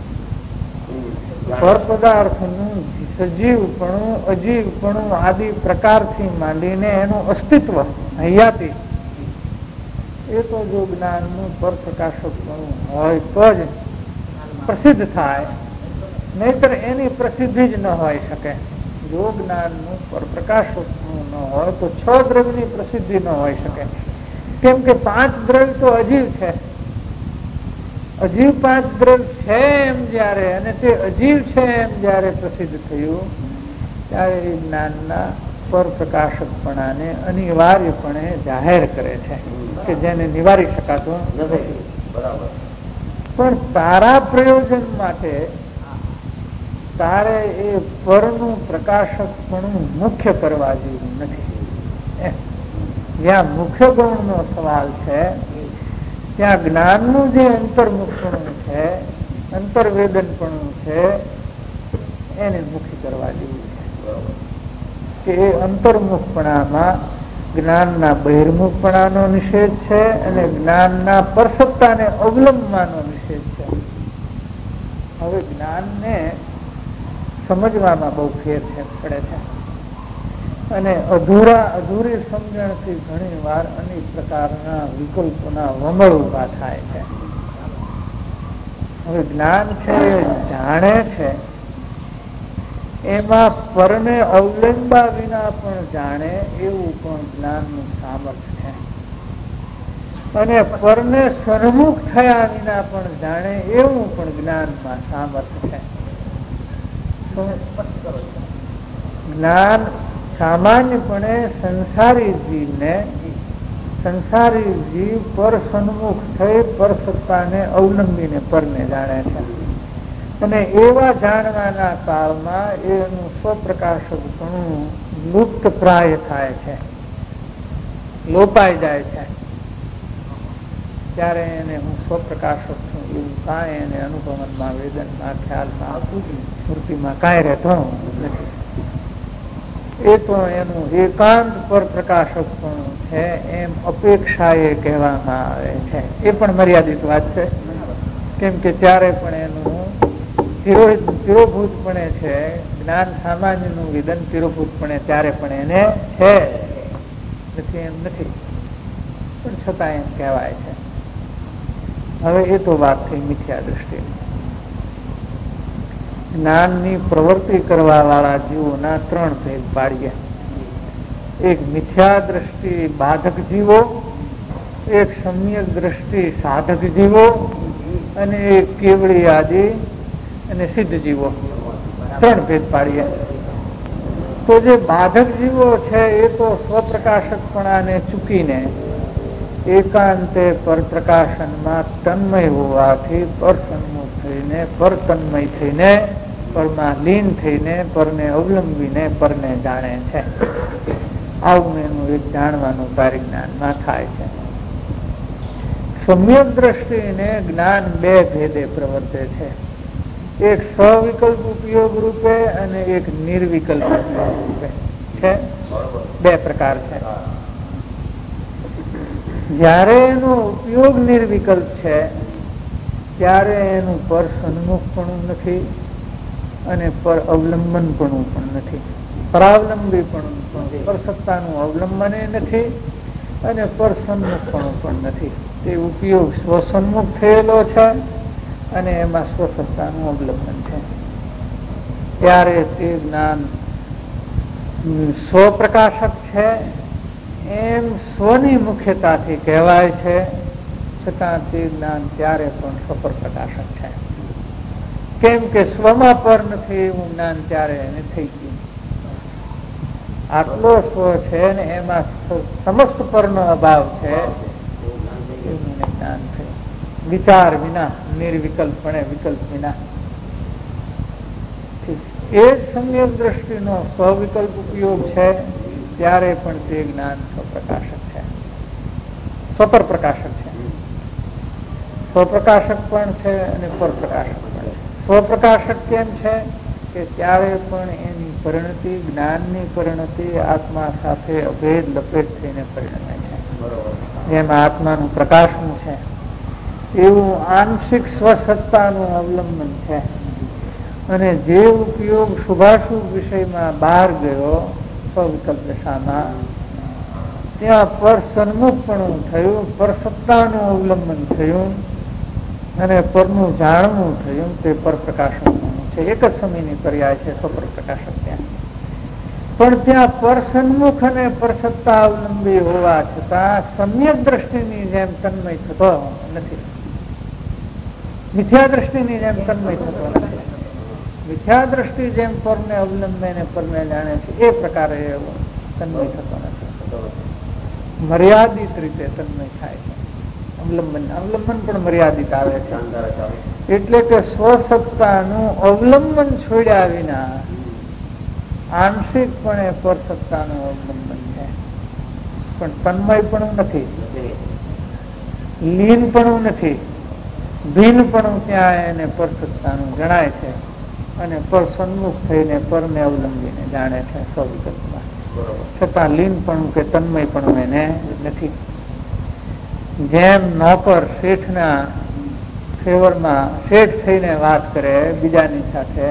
પર પદાર્થનું સજીવપણું અજીવપણું આદિ પ્રકારથી માંડીને એનું અસ્તિત્વ હયાતી એ તો જો જ્ઞાનનું પર પ્રકાશકપણું હોય તો જ પ્રસિદ્ધ થાય, નહીતર એની પ્રસિદ્ધિ જ ન હોઈ શકે. જો જ્ઞાનનું પર પ્રકાશકપણું ન હોય તો 6 દ્રવ્યની પ્રસિદ્ધિ ન હોઈ શકે. કેમ કે 5 દ્રવ્ય તો અજીવ છે. અજીવ 5 દ્રવ્ય છે એમ જયારે, અને તે અજીવ છે એમ જયારે પ્રસિદ્ધ થયું ત્યારે એ જ્ઞાનના પર પ્રકાશકપણાને અનિવાર્યપણે જાહેર કરે છે કે જેને નિવારી શકાતું નથી. પણ તારા પ્રયોજન માટે તારે એ પરનું પ્રકાશકપણું મુખ્ય કરવા જેવું નથી. જ્યાં મુખ્ય ગૌણનો સવાલ છે ત્યાં જ્ઞાનનું જે અંતર્મુખપણું છે, અંતર્વેદનપણું છે, એને મુખ્ય કરવા જેવું છે કે એ અંતર્મુખપણામાં જ્ઞાનના બહિર્મુખપણાનો નિષેધ છે અને જ્ઞાનના પરસત્તાને અવલંબવાનો નિષેધ છે. હવે જ્ઞાનને સમજવામાં બહુ ફેર પડે છે અને અધૂરી સમજણથી ઘણી વાર અનેક પ્રકારના વિકલ્પોના વમળ ઉભા થાય છે. હવે જ્ઞાન છે જાણે છે એમાં પરને અવલંબા વિના પણ જાણે એવું પણ જ્ઞાનનું સામર્થ્ય છે, અને પરને સન્મુખ થયા વિના પણ જાણે એવું પણ જ્ઞાનમાં સામર્થ્ય છે. જ્ઞાન સામાન્યપણે સંસારી જીવ પર સન્મુખ થઈ પર સત્તાને અવલંબીને પરને જાણે છે, અને એવા જાણવાના કાળમાં એનું સ્વપ્રકાશકપણું લુપ્ત પ્રાય થાય છે, લોપાઈ જાય છે. ત્યારે એને હું સ્વપ્રકાશક છું એવું કાંઈ એને અનુભવનમાં, વેદનમાં, ખ્યાલમાં, સ્મૃતિમાં કાંઈ રહેતો નથી. એ તો એનું એકાંત પર પ્રકાશકપણું છે એમ અપેક્ષા એ કહેવામાં આવે છે. એ પણ મર્યાદિત વાત છે, કેમ કે ત્યારે પણ એનું તિરોભૂતપણે છે, જ્ઞાન સામાન્યનું વેદન તિરોભૂતપણે ત્યારે પણ એને છે, નથી એમ નથી, પણ છતાં એમ કહેવાય છે. હવે એ તો વાત થઈ મિથ્યા દ્રષ્ટિ. જ્ઞાનની પ્રવૃત્તિ કરવા વાળા જીવોના 3 ભેદ પાડીએ. એક મિથ્યા દ્રષ્ટિ બાધક જીવો, એક સમ્યક દ્રષ્ટિ સાધક જીવો, અને એક કેવળી આદિ અને સિદ્ધ જીવો. 3 ભેદ પાડીએ. તો જે બાધક જીવો છે એ તો સ્વપ્રકાશકપણાને ચૂકીને એકાંતે પર પ્રકાશનમાં તન્મય હોવાથી પર સન્મુખ થઈને, પર તન્મય થઈને, પરમાં લીન થઈને, પરને અવલંબીને પરને જાણે છે. આવું એનું એક જાણવાનું પરિજ્ઞાનમાં થાય છે. સમ્યક દ્રષ્ટિને જ્ઞાન 2 ભેદે પ્રવર્તે છે. એક સવિકલ્પ ઉપયોગ રૂપે અને એક નિર્વિકલ્પ રૂપે છે. 2 પ્રકાર છે. જ્યારે એનો ઉપયોગ નિર્વિકલ્પ છે ત્યારે એનું પર સન્મુખપણું નથી અને પર અવલંબનપણું પણ નથી, પરાવલંબીપણું પણ, પર સત્તાનું અવલંબન નથી અને પર સન્મુખપણું પણ નથી. તે ઉપયોગ સ્વસન્મુખ થયેલો છે અને એમાં સ્વસત્તાનું અવલંબન છે. ત્યારે તે જ્ઞાન સ્વપ્રકાશક છે એમ સ્વની મુખ્યતાથી કહેવાય છે, છતાં તે જ્ઞાન ત્યારે પણ સ્વપર પ્રકાશક છે. કેમ કે સ્વમાં પર નથી એવું જ્ઞાન ત્યારે એને થઈ ગયું. આટલો સ્વ છે ને એમાં સમસ્ત પરનો અભાવ છે એવું જ્ઞાન થયું. વિચાર વિના, નિર્વિકલ્પણે વિકલ્પ વિના. ઠીક. એ જ સમ્યક દ્રષ્ટિનો સ્વવિકલ્પ ઉપયોગ છે ત્યારે પણ તે જ્ઞાન સ્વપ્રકાશક છે, સ્વપર પ્રકાશક છે. સ્વપ્રકાશક પણ છે અને પરપ્રકાશક પણ છે. સ્વપ્રકાશક કેમ છે કે ત્યારે પણ એની પરિણતિ, જ્ઞાનની પરિણતિ આત્મા સાથે અભેદ લપેટ થઈને પરિણમે છે. જેમાં આત્માનું પ્રકાશનું છે એવું આંશિક સ્વસત્તાનું અવલંબન છે. અને જે ઉપયોગ શુભાશુભ વિષયમાં બહાર ગયો સ્વવિકલ્પ દશામાં, ત્યાં પર સન્મુખપણું થયું, પર સત્તાનું અવલંબન થયું અને પરનું જાણવું થયું. તે પરપ્રકાશકપણું છે. એક જ સમયની પર્યાય છે સ્વપર પ્રકાશક ત્યાં. પણ ત્યાં પર સન્મુખ અને પરસત્તા અવલંબી હોવા છતાં સમ્યક દ્રષ્ટિની જેમ તન્મય થતો નથી, મિથ્યા દ્રષ્ટિની જેમ તન્મય થતો નથી. મિથ્યા દ્રષ્ટિ જેમ પરને અવલંબે ને પરને જાણે છે એ પ્રકારે તન્મય થતો નથી. મર્યાદિત રીતે તન્મય થાય છે. અવલંબન પણ મર્યાદિત આવે છે. એટલે કે સ્વસત્તાનું અવલંબન છોડ્યા વિના આંશિકપણે પરસત્તાનું અવલંબન છે, પણ તન્મય પણ નથી, લીન પણ નથી, ભિન્ન પણ ત્યાં એને પરસત્તાનું જણાય છે અને પર સન્મુખ થઈને પરને અવલંબીને જાણે છે સ્વવિકલ્પમાં. છતાં લીન પણ કે તન્મય પણ એને નથી. જેમ નોકર શેઠના ફેવરમાં શેઠ થઈને વાત કરે બીજાની સાથે,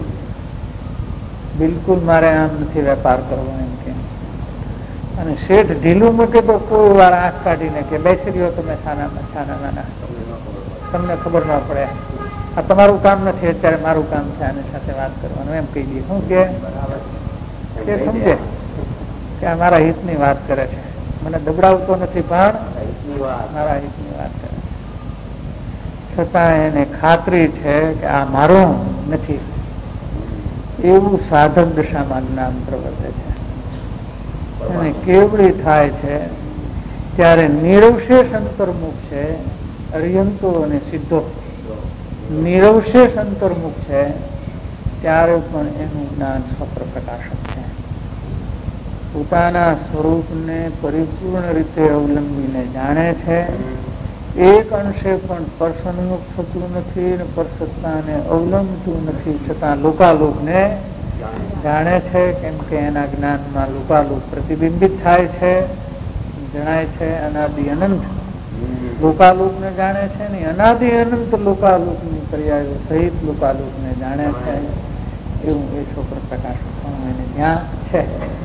બિલકુલ મારે આમ નથી વેપાર કરવો એમ કે, અને શેઠ ઢીલું મૂકે તો કોઈ વાર આંખ કાઢીને કે બેસી રહ્યો તમે છાના, તમને ખબર ના પડે, આ તમારું કામ નથી, અત્યારે મારું કામ છે આની સાથે વાત કરવાનું એમ કહી દઈએ. શું કે સમજે કે આ મારા હિતની વાત કરે છે, મને દબડાવતો નથી પણ મારા હિતની વાત કરે. છતાં એને ખાતરી છે કે આ મારું નથી. એવું સાધક દશામાં જ્ઞાન પ્રવર્તે છે. અને કેવડી થાય છે ત્યારે નિરવશેષ અંતર્મુખ છે. અર્યંતો અને સિદ્ધો નિરવશેષ અંતર્મુખ છે ત્યારે પણ એનું જ્ઞાન સ્વપ્ર પ્રકાશક છે. પોતાના સ્વરૂપને પરિપૂર્ણ રીતે અવલંબીને જાણે છે. એક અંશે પણ પરસન્મુખ થતું નથી અને પરસત્તાને અવલંબતું નથી, છતાં લોકાલોકને જાણે છે. કેમ કે એના જ્ઞાનમાં લોકાલોક પ્રતિબિંબિત થાય છે, જણાય છે. અનાદિ અનંત લોકાલોકને જાણે છે ને અનાદિ અનંત લોકાલોકની પર્યાયો સહિત લોકાલોકને જાણે છે. એવું એ સ્વપ્ર પ્રકાશક એને જ્ઞાન છે.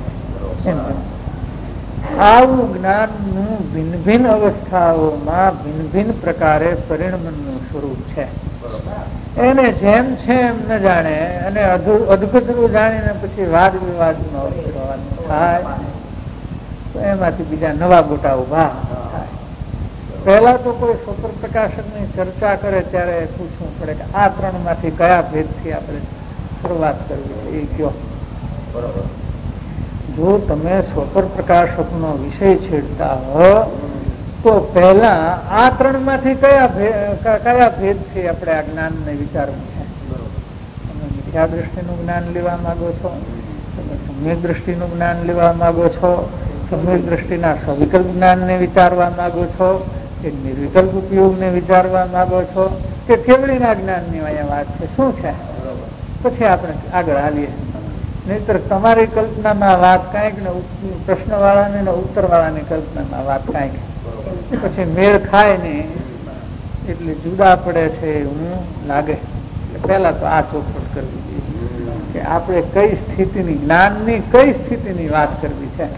આવું જ્ઞાનનું ભિન્ન ભિન્ન અવસ્થાઓમાં ભિન્ન ભિન્ન પ્રકારે પરિણમનનું સ્વરૂપ છે. એને જેમ છે એમ ન જાણે અને અદભુતનું જાણીને પછી વાદ વિવાદમાં ઉતરવાનું થાય તો એમાંથી બીજા નવા ગોટા ઉભા થાય. પહેલા તો કોઈ સ્વતંત્ર પ્રકાશકની ચર્ચા કરે ત્યારે પૂછવું પડે કે આ ત્રણ માંથી કયા ભેદથી આપણે શરૂઆત કરવી એ કયો. બરોબર. જો તમે સ્વતંત્ર પ્રકાશકનો વિષય છેડતા હો તો પહેલા આ ત્રણ માંથી કયા ભેદથી આપણે આ જ્ઞાનને વિચારવું છે. તમે મિથ્યા દ્રષ્ટિનું જ્ઞાન લેવા માંગો છો, તમે સમ્યક દ્રષ્ટિનું જ્ઞાન લેવા માંગો છો, સમ્યક દ્રષ્ટિના સવિકલ્પ જ્ઞાનને વિચારવા માંગો છો, કે નિર્વિકલ્પ ઉપયોગને વિચારવા માંગો છો, કે કેવળીના જ્ઞાનની અહીંયા વાત છે. શું છે પછી આપણે આગળ હાલીએ. નહીતર તમારી કલ્પનામાં વાત કાંઈક ને પ્રશ્ન વાળાની ને ઉત્તર વાળાની કલ્પનામાં વાત કાંઈક પછી મેળ ખાય ને એટલે જુદા પડે છે એવું લાગે. એટલે પહેલા તો આ ચોખવટ કરવી જોઈએ કે આપણે કઈ સ્થિતિની જ્ઞાનની કઈ સ્થિતિની વાત કરવી છે,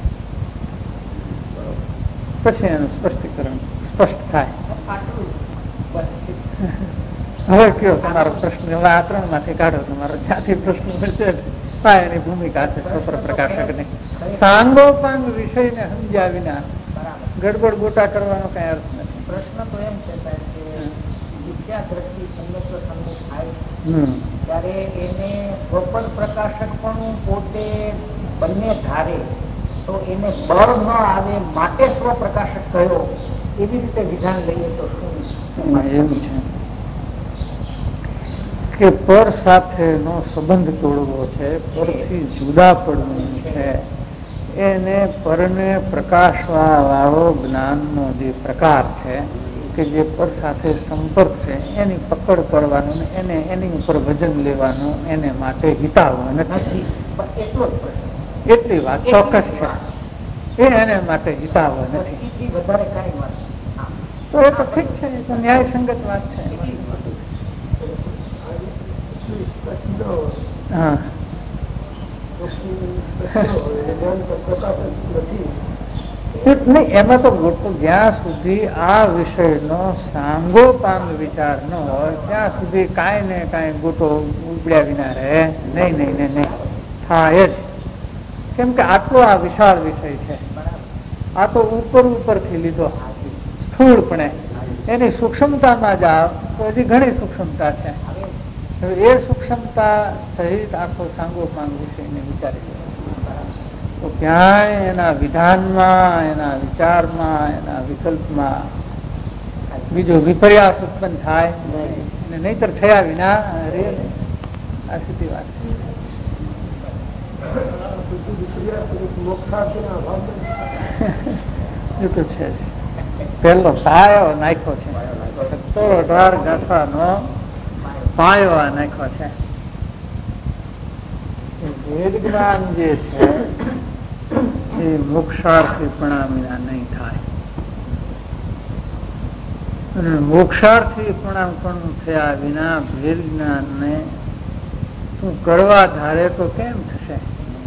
પછી એનું સ્પષ્ટીકરણ સ્પષ્ટ થાય. હવે કયો તમારો પ્રશ્ન, હવે આ ત્રણ માંથી કાઢો તમારો જ્યાંથી પ્રશ્ન મળશે એની ભૂમિકા છે સ્વપ્ર પ્રકાશકની. સાંગોપાંગ વિષયને સમજ્યા વિના ગડબડ ગોટા કરવાનો કઈ અર્થ નથી. પ્રશ્ન તો એમ છે કે મિથ્યા દ્રષ્ટિ સમ્યક સન્મુખ થાય ત્યારે એને સ્વપ્ર પ્રકાશક પણ પોતે બંને ધારે તો એને બળ ન આવે માટે સ્વપ્રકાશક કયો, એવી રીતે વિધાન લઈએ તો શું? એવું છે કે પર સાથેનો સંબંધ તોડવો છે, પરથી જુદા પડવું છે, એને પરને પ્રકાશવા વાળો જ્ઞાનનો જે પ્રકાર છે કે જે પર સાથે સંપર્ક છે એની પકડ કરવાનું ને એને એની ઉપર વજન લેવાનું એને માટે હિતાવ નથી. એટલી વાત ચોક્કસ છે, એ એને માટે હિતાવ નથી. તો એ તો ઠીક છે, એ તો ન્યાયસંગત વાત છે. હા નહીં, એમાં તો જ્યાં સુધી આ વિષયનો સાંગોપાંગ વિચાર ન હોય ત્યાં સુધી કાંઈ ને કાંઈ ગોટો ઉબડ્યા વિના રહે નહીં. નહીં થાય જ. કેમ કે આટલો આ વિશાળ વિષય છે, આ તો ઉપરથી લીધો સ્થૂળપણે. એની સૂક્ષ્મતામાં જાઓ તો હજી ઘણી સૂક્ષ્મતા છે. એ સૂક્ષ્મતા સહિત આખો સાંગોપાંગ વિષયને વિચારી તો ક્યાંય એના વિધાનમાં, એના વિચારમાં, એના વિકલ્પમાં બીજો વિપર્યાસ ઉત્પન્ન થાય અને નહીતર થયા વિના રે. આ સીધી વાત એ તો છે. પેલો પાયો નાખ્યો છે, 17 ગાંઠવાનો પાયો નાખ્યો છે. વેદ જ્ઞાન જે છે એ મોક્ષાર્થી પ્રણામીના નહીં થાય. અને મોક્ષાર્થી પ્રણામ થયા વિના ભેદ જ્ઞાન ને તું કરવા ધારે તો કેમ થશે?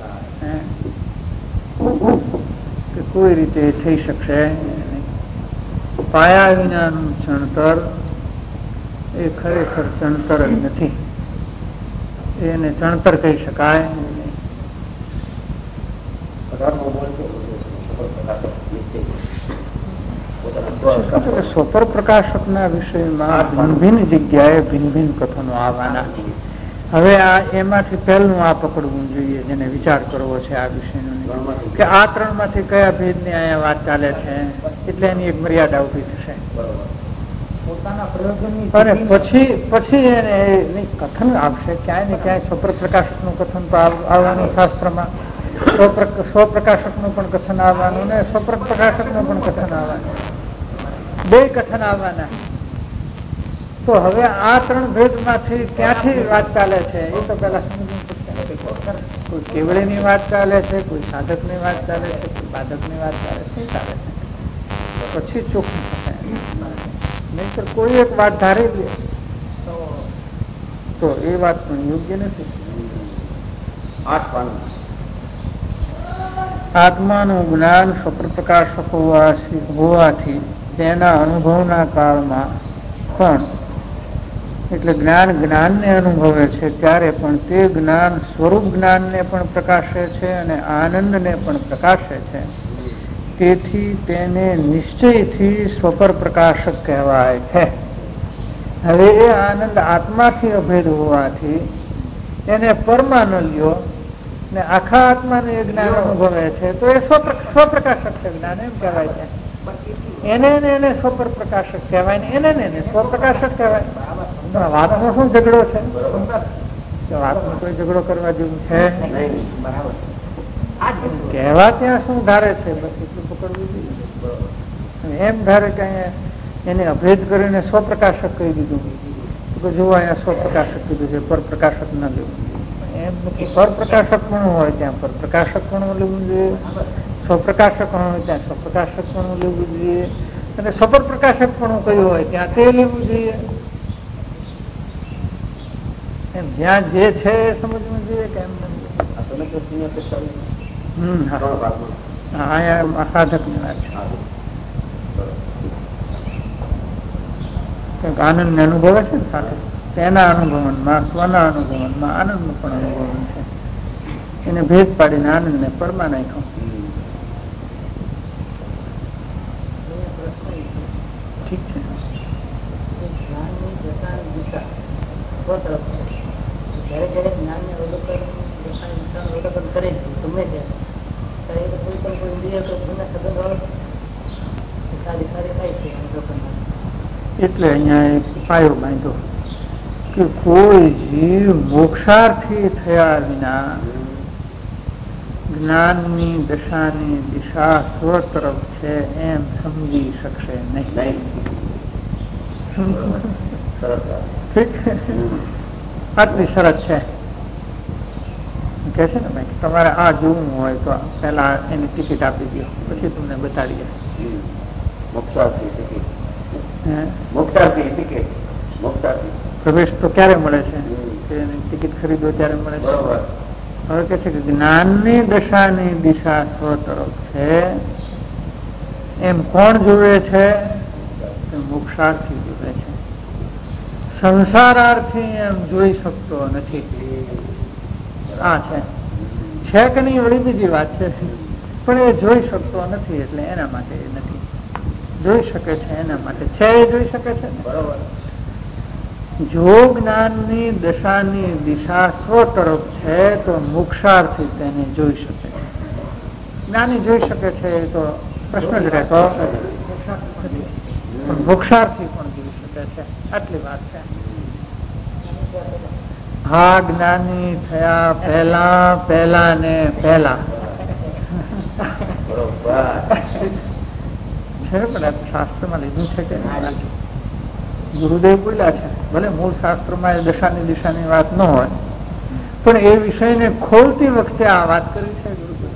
કે કોઈ રીતે થઈ શકશે નહીં. પાયા વિનાનું ચણતર એ ખરેખર ચણતર જ નથી. એને ચણતર કહી શકાય. સ્વપર પ્રકાશક ના વિષયમાં ભિન્ન જગ્યાએ ભિન્ન કથનો આવવાના. હવે આ એમાંથી પહેલું આ પકડવું જોઈએ જેને વિચાર કરવો છે આ વિષયનો, કે આ 3 માંથી કયા ભેદ ની અહીંયા વાત ચાલે છે, એટલે એની એક મર્યાદા ઉભી થશે. અને પછી એને કથન આવશે ક્યાંય ને ક્યાંય સ્વપર પ્રકાશક નું કથન તો આવવાનું શાસ્ત્રમાં, સ્વપ્રકાશક નું પણ કથન આવવાનું ને સ્વપર પ્રકાશક નું પણ કથન આવવાનું, 2 કથન આવવાના. તો હવે આ 3 ભેદ માંથી ક્યાંથી વાત ચાલે છે એ તો પેલા સમજવું પડશે. કોઈ કેવળી ની વાત ચાલે છે, કોઈ સાધક ની વાત ચાલે છે, કોઈ બાધક ની વાત ચાલે છે, પછી ચોખ્ખું થશે. નહીતર કોઈ એક વાત ધારી લે તો એ વાત પણ યોગ્ય નથી. આત્માનું જ્ઞાન સ્વપ્ર પ્રકાશક હોવાથી તેના અનુભવના કાળમાં પણ, એટલે જ્ઞાનને અનુભવે છે ત્યારે પણ તે જ્ઞાન સ્વરૂપ જ્ઞાનને પણ પ્રકાશે છે અને આનંદને પણ પ્રકાશે છે. તેથી તેને નિશ્ચયથી સ્વપર પ્રકાશક કહેવાય છે. હવે એ આનંદ આત્માથી અભેદ હોવાથી એને પરમાં ન લ્યો ને આખા આત્માને એ જ્ઞાન અનુભવે છે તો એ સ્વપ્રકાશક છે, જ્ઞાન એમ કહેવાય છે. એને સ્વપર પ્રકાશક કહેવાય ને એને સ્વપ્રકાશક કહેવાય. વાતનો શું ઝઘડો છે? વાતનો કોઈ ઝઘડો કરવા જેવું છે કહેવા ત્યાં શું ધારે છે બસ એટલું પકડવું જોઈએ. એમ ધારે કે એને અભેદ કરીને સ્વપ્રકાશક કહી દીધું તો જો અહીંયા સ્વપ્રકાશક કીધું છે, પરપ્રકાશક ન લેવું. એમ નથી, પરપ્રકાશક પણ હોય ત્યાં પરપ્રકાશક પણ લેવું જોઈએ, સ્વપ્રકાશક પણ હોય ત્યાં સ્વપ્રકાશક પણ લેવું જોઈએ, અને સ્વપર પ્રકાશક પણ કહ્યું હોય ત્યાં તે લેવું જોઈએ. એમ જ્યાં જે છે એ સમજવું જોઈએ કે એમ સાધક ની વાત છે. આનંદ ને અનુભવે છે ને સાથે તેના અનુભવનમાં, સ્વના અનુભવનમાં આનંદ નું પણ અનુભવન છે. એને ભેદ પાડીને આનંદ ને પરમાં નાખ્યો. ઠીક છે. જયારે જ્ઞાન ને અવલોકન કરે છે ગમે ત્યારે કોઈ પણ કોઈ ઇન્દ્રિય સારી થાય છે. એટલે અહીંયા એક પાયો બાંધ્યો કે કોઈ જીવ મોક્ષાર્થી થયા વિના જ્ઞાનની દશાની દિશા સ્વ તરફ છે એમ સમજી શકશે નહીં. આટલી સરસ છે. કે છે ને ભાઈ તમારે આ જોવું હોય તો પેલા એની ટિકિટ આપી દો, પછી તમને બતાડીએ. પ્રવેશ તો ક્યારે મળે છે? એની ટિકિટ ખરીદો ત્યારે મળે છે. હવે કે છે કે જ્ઞાનની દશાની દિશા સ્વ તરફ છે એમ કોણ જોવે છે? મોક્ષાર્થી જોવે છે. સંસારાર્થી એમ જોઈ શકતો નથી. આ છે કે નહીં વળી બીજી વાત છે, પણ એ જોઈ શકતો નથી એટલે એના માટે એ નથી. જોઈ શકે છે એના માટે છે, એ જોઈ શકે છે. બરોબર. જો જ્ઞાનની દશાની દિશા સ્વ તરફ છે તો મોક્ષાર્થી તેને જોઈ શકે છે. જ્ઞાની જોઈ શકે છે એ તો પ્રશ્ન જ રહેતો, મોક્ષાર્થી પણ જોઈ શકે છે. આટલી વાત છે. હા, જ્ઞાની થયા પહેલા ને પહેલા છે, પણ શાસ્ત્રમાં લીધું છે કે ગુરુદેવ બોલ્યા છે. ભલે મૂળ શાસ્ત્રમાં એ દશાની દિશાની વાત ન હોય, પણ એ વિષયને ખોલતી વખતે આ વાત કરી છે. ગુરુદેવ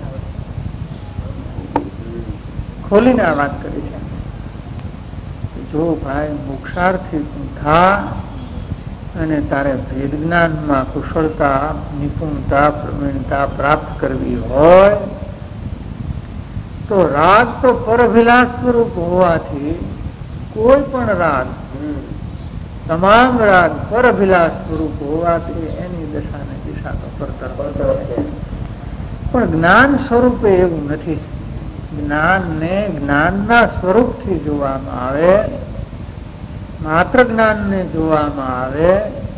ખોલીને આ વાત કરી છે. જો ભાઈ મોક્ષાર્થી થા અને તારે ભેદ જ્ઞાનમાં કુશળતા, નિપુણતા, પ્રવીણતા પ્રાપ્ત કરવી હોય તો રાગ તો પરભિલાષ સ્વરૂપ હોવાથી કોઈ પણ રાગ, તમામ રાગ પરભિલાષ સ્વરૂપ હોવાથી એની દશાને દિશા તો પરતરફ છે. પણ જ્ઞાન સ્વરૂપે એવું નથી. જ્ઞાનને જ્ઞાનના સ્વરૂપથી જોવામાં આવે, માત્ર જ્ઞાનને જોવામાં આવે,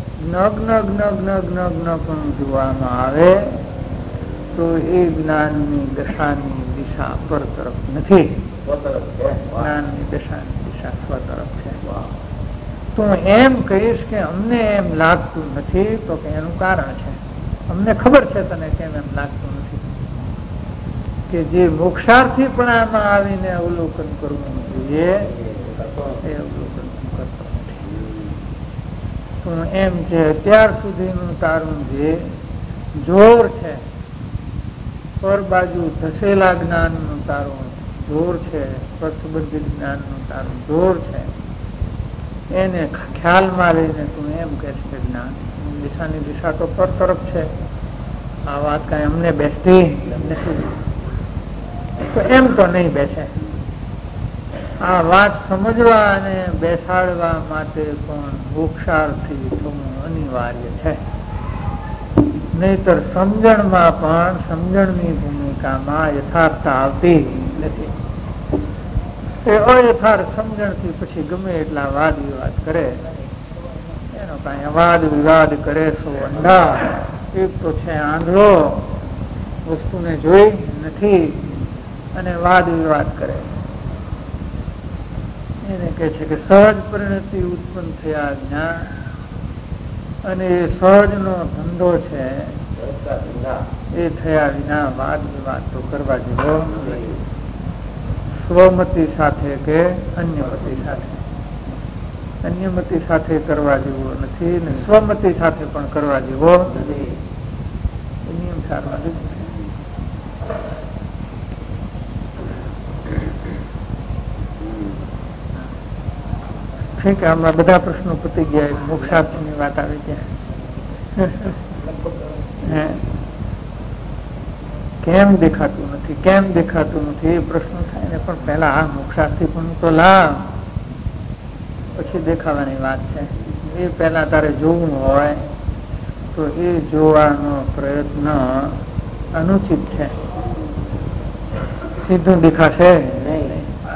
પણ જોવામાં આવે તો એ જ્ઞાનની દશાની દિશા પર તરફ નથી. જ્ઞાનની દશાની દિશા સ્વ તરફ છે. તો હું એમ કહીશ કે અમને એમ લાગતું નથી, તો કે એનું કારણ છે. અમને ખબર છે તને કેમ એમ લાગતું નથી, કે જે મોક્ષાર્થી પણ આમાં આવીને અવલોકન કરવું જોઈએ એ અવલોકન કરતો નથી. તો એમ છે અત્યાર સુધીનું તારું જે જોર છે, પર બાજુ ધસેલા જ્ઞાનનું તારું જોર છે, સ્પર્શબદ્ધ જ્ઞાનનું તારું જોર છે, એને ખ્યાલમાં લઈને તું એમ કહેશ કે જ્ઞાન દિશાની દિશા તો પર તરફ છે. આ વાત કઈ અમને બેસતી નથી, તો એમ તો નહીં બેસે. આ વાત સમજવા અને બેસાડવા માટે પણ મોક્ષાર્થી થવું અનિવાર્ય છે. નહીતર સમજણમાં પણ સમજણની ભૂમિકામાં યથાર્થતા આવતી નથી. એ અયથાર્થ સમજણથી પછી ગમે એટલા વાદ વિવાદ કરે, એનો કઈ વાદ વિવાદ કરે સો અંડા. એક તો છે આંધળો, વસ્તુને જોઈ નથી અને વાદ વિવાદ કરે. એને કહે છે કે સહજ પરિણતિ ઉત્પન્ન થયા જ્ઞાન, અને એ સહજ નો ધંધો છે એ થયા વિના વાદ વિવાદ તો કરવા જેવો નથી. સ્વમતી સાથે કે અન્યમતી સાથે, અન્યમતી સાથે કરવા જેવો નથી ને સ્વમતી સાથે પણ કરવા જેવો નથી. નિયમ સારવા લીધું છે કે આમાં બધા પ્રશ્નો પતી ગયા. મોક્ષાર્થની વાત આવી ત્યાં કેમ દેખાતું નથી, કેમ દેખાતું નથી એ પ્રશ્ન થાય ને. પણ પેલા આ મોક્ષાર્થી પણ તો લાવ, પછી દેખાવાની વાત છે. એ પેલા તારે જોવું હોય તો એ જોવાનો પ્રયત્ન અનુચિત છે. સીધું દેખાશે નહીં.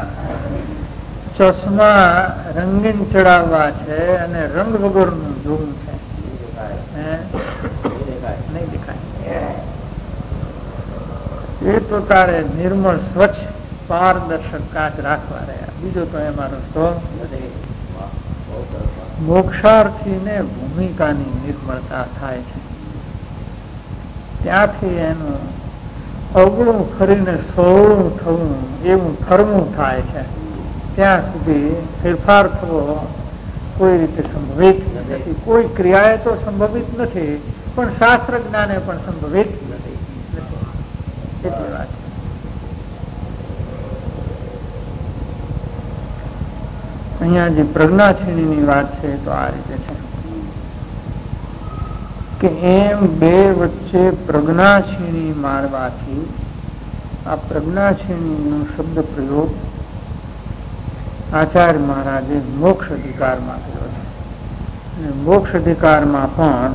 ચશ્મા રંગીન ચડાવવા છે અને રંગ વગરનું જોવું છે, નહીં દેખાય. એ તો તારે નિર્મળ સ્વચ્છ પારદર્શક કાચ રાખવા રહ્યા, બીજો તો એમાં રસ્તો નથી. મોક્ષાર્થીને ભૂમિકાની નિર્મળતા થાય છે. ત્યાંથી એનું અવળું ફરીને સવળું થવું એવું ધર્મું થાય છે. ત્યાં સુધી ફેરફાર થવો કોઈ રીતે સંભવિત નથી. કોઈ ક્રિયાએ તો સંભવિત નથી, પણ શાસ્ત્ર જ્ઞાને પણ સંભવિત નથી. એટલી વાત છે. અહીંયા જે પ્રજ્ઞાક્ષીણીની વાત છે તો આ રીતે છે કે એમ બે વચ્ચે પ્રજ્ઞાક્ષીણી મારવાથી આ પ્રજ્ઞાક્ષીણીનો શબ્દ પ્રયોગ આચાર્ય મહારાજે મોક્ષ અધિકારમાં કર્યો છે. અને મોક્ષ અધિકારમાં પણ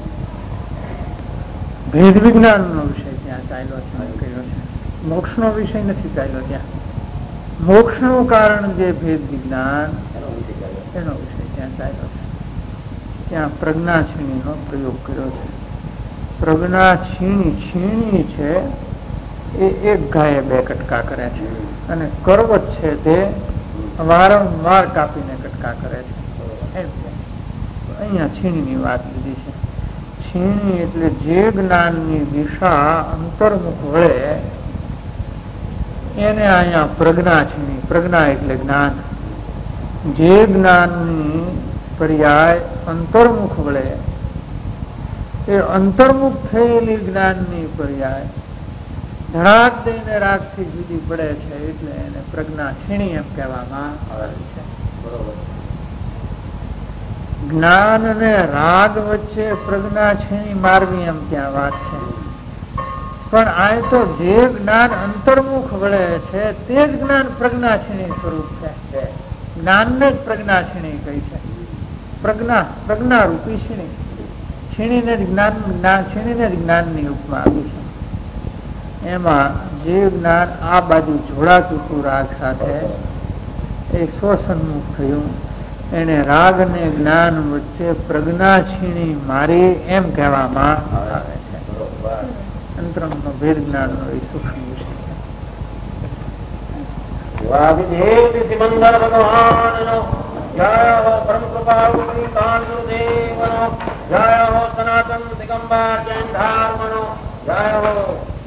ભેદ વિજ્ઞાનનો વિષય ત્યાં ચાલ્યો છે, કર્યો છે. મોક્ષનો વિષય નથી ચાલ્યો ત્યાં. મોક્ષનું કારણ જે ભેદ વિજ્ઞાન એનો વિષય ત્યાં ચાલ્યો છે. ત્યાં પ્રજ્ઞાક્ષીણીનો પ્રયોગ કર્યો છે. પ્રજ્ઞાક્ષીણી છીણી છે એ એક ગાયે બે કટકા કરે છે, અને કરવત છે તે વારંવાર કાપીને કટકા કરે છે. અહીંયા છીણીની વાત લીધી છે. છીણી એટલે જે જ્ઞાનની દિશા અંતર્મુખ વળે એને અહીંયા પ્રજ્ઞા છીણી. પ્રજ્ઞા એટલે જ્ઞાન. જે જ્ઞાનની પર્યાય અંતર્મુખ વળે એ અંતર્મુખ થયેલી જ્ઞાનની પર્યાય ધડાક દઈને રાગથી જુદી પડે છે, એટલે એને પ્રજ્ઞા છીણી એમ કહેવામાં આવે છે. જ્ઞાન અને રાગ વચ્ચે પ્રજ્ઞા છીણી મારવી એમ ત્યાં વાત છે. પણ આ તો જે જ્ઞાન અંતર્મુખ વળે છે તે જ જ્ઞાન પ્રજ્ઞાક્ષીણી સ્વરૂપ છે. જ્ઞાનને જ પ્રજ્ઞાક્ષીણી કહી છે. પ્રજ્ઞા રૂપી છીણી. છીણીને જ જ્ઞાનની ઉપમા આપી છે. એમાં જે જ્ઞાન આ બાજુ જોડાતું રાગ સાથે એ સ્વસન્મુખ થયું, એને રાગ ને જ્ઞાન વચ્ચે પ્રજ્ઞાક્ષીણી મારી એમ કહેવામાં આવે છે. અંતરંગનો ભેદ જ્ઞાનનો એ સૂક્ષ્મ વિષય છે. સિમંદર ભગવાનનો જય હો, પરમ કૃપાળુ શ્રી કાન ગુરુદેવનો જય હો, સનાતન દિગંબર જૈન ધર્મનો જય હો.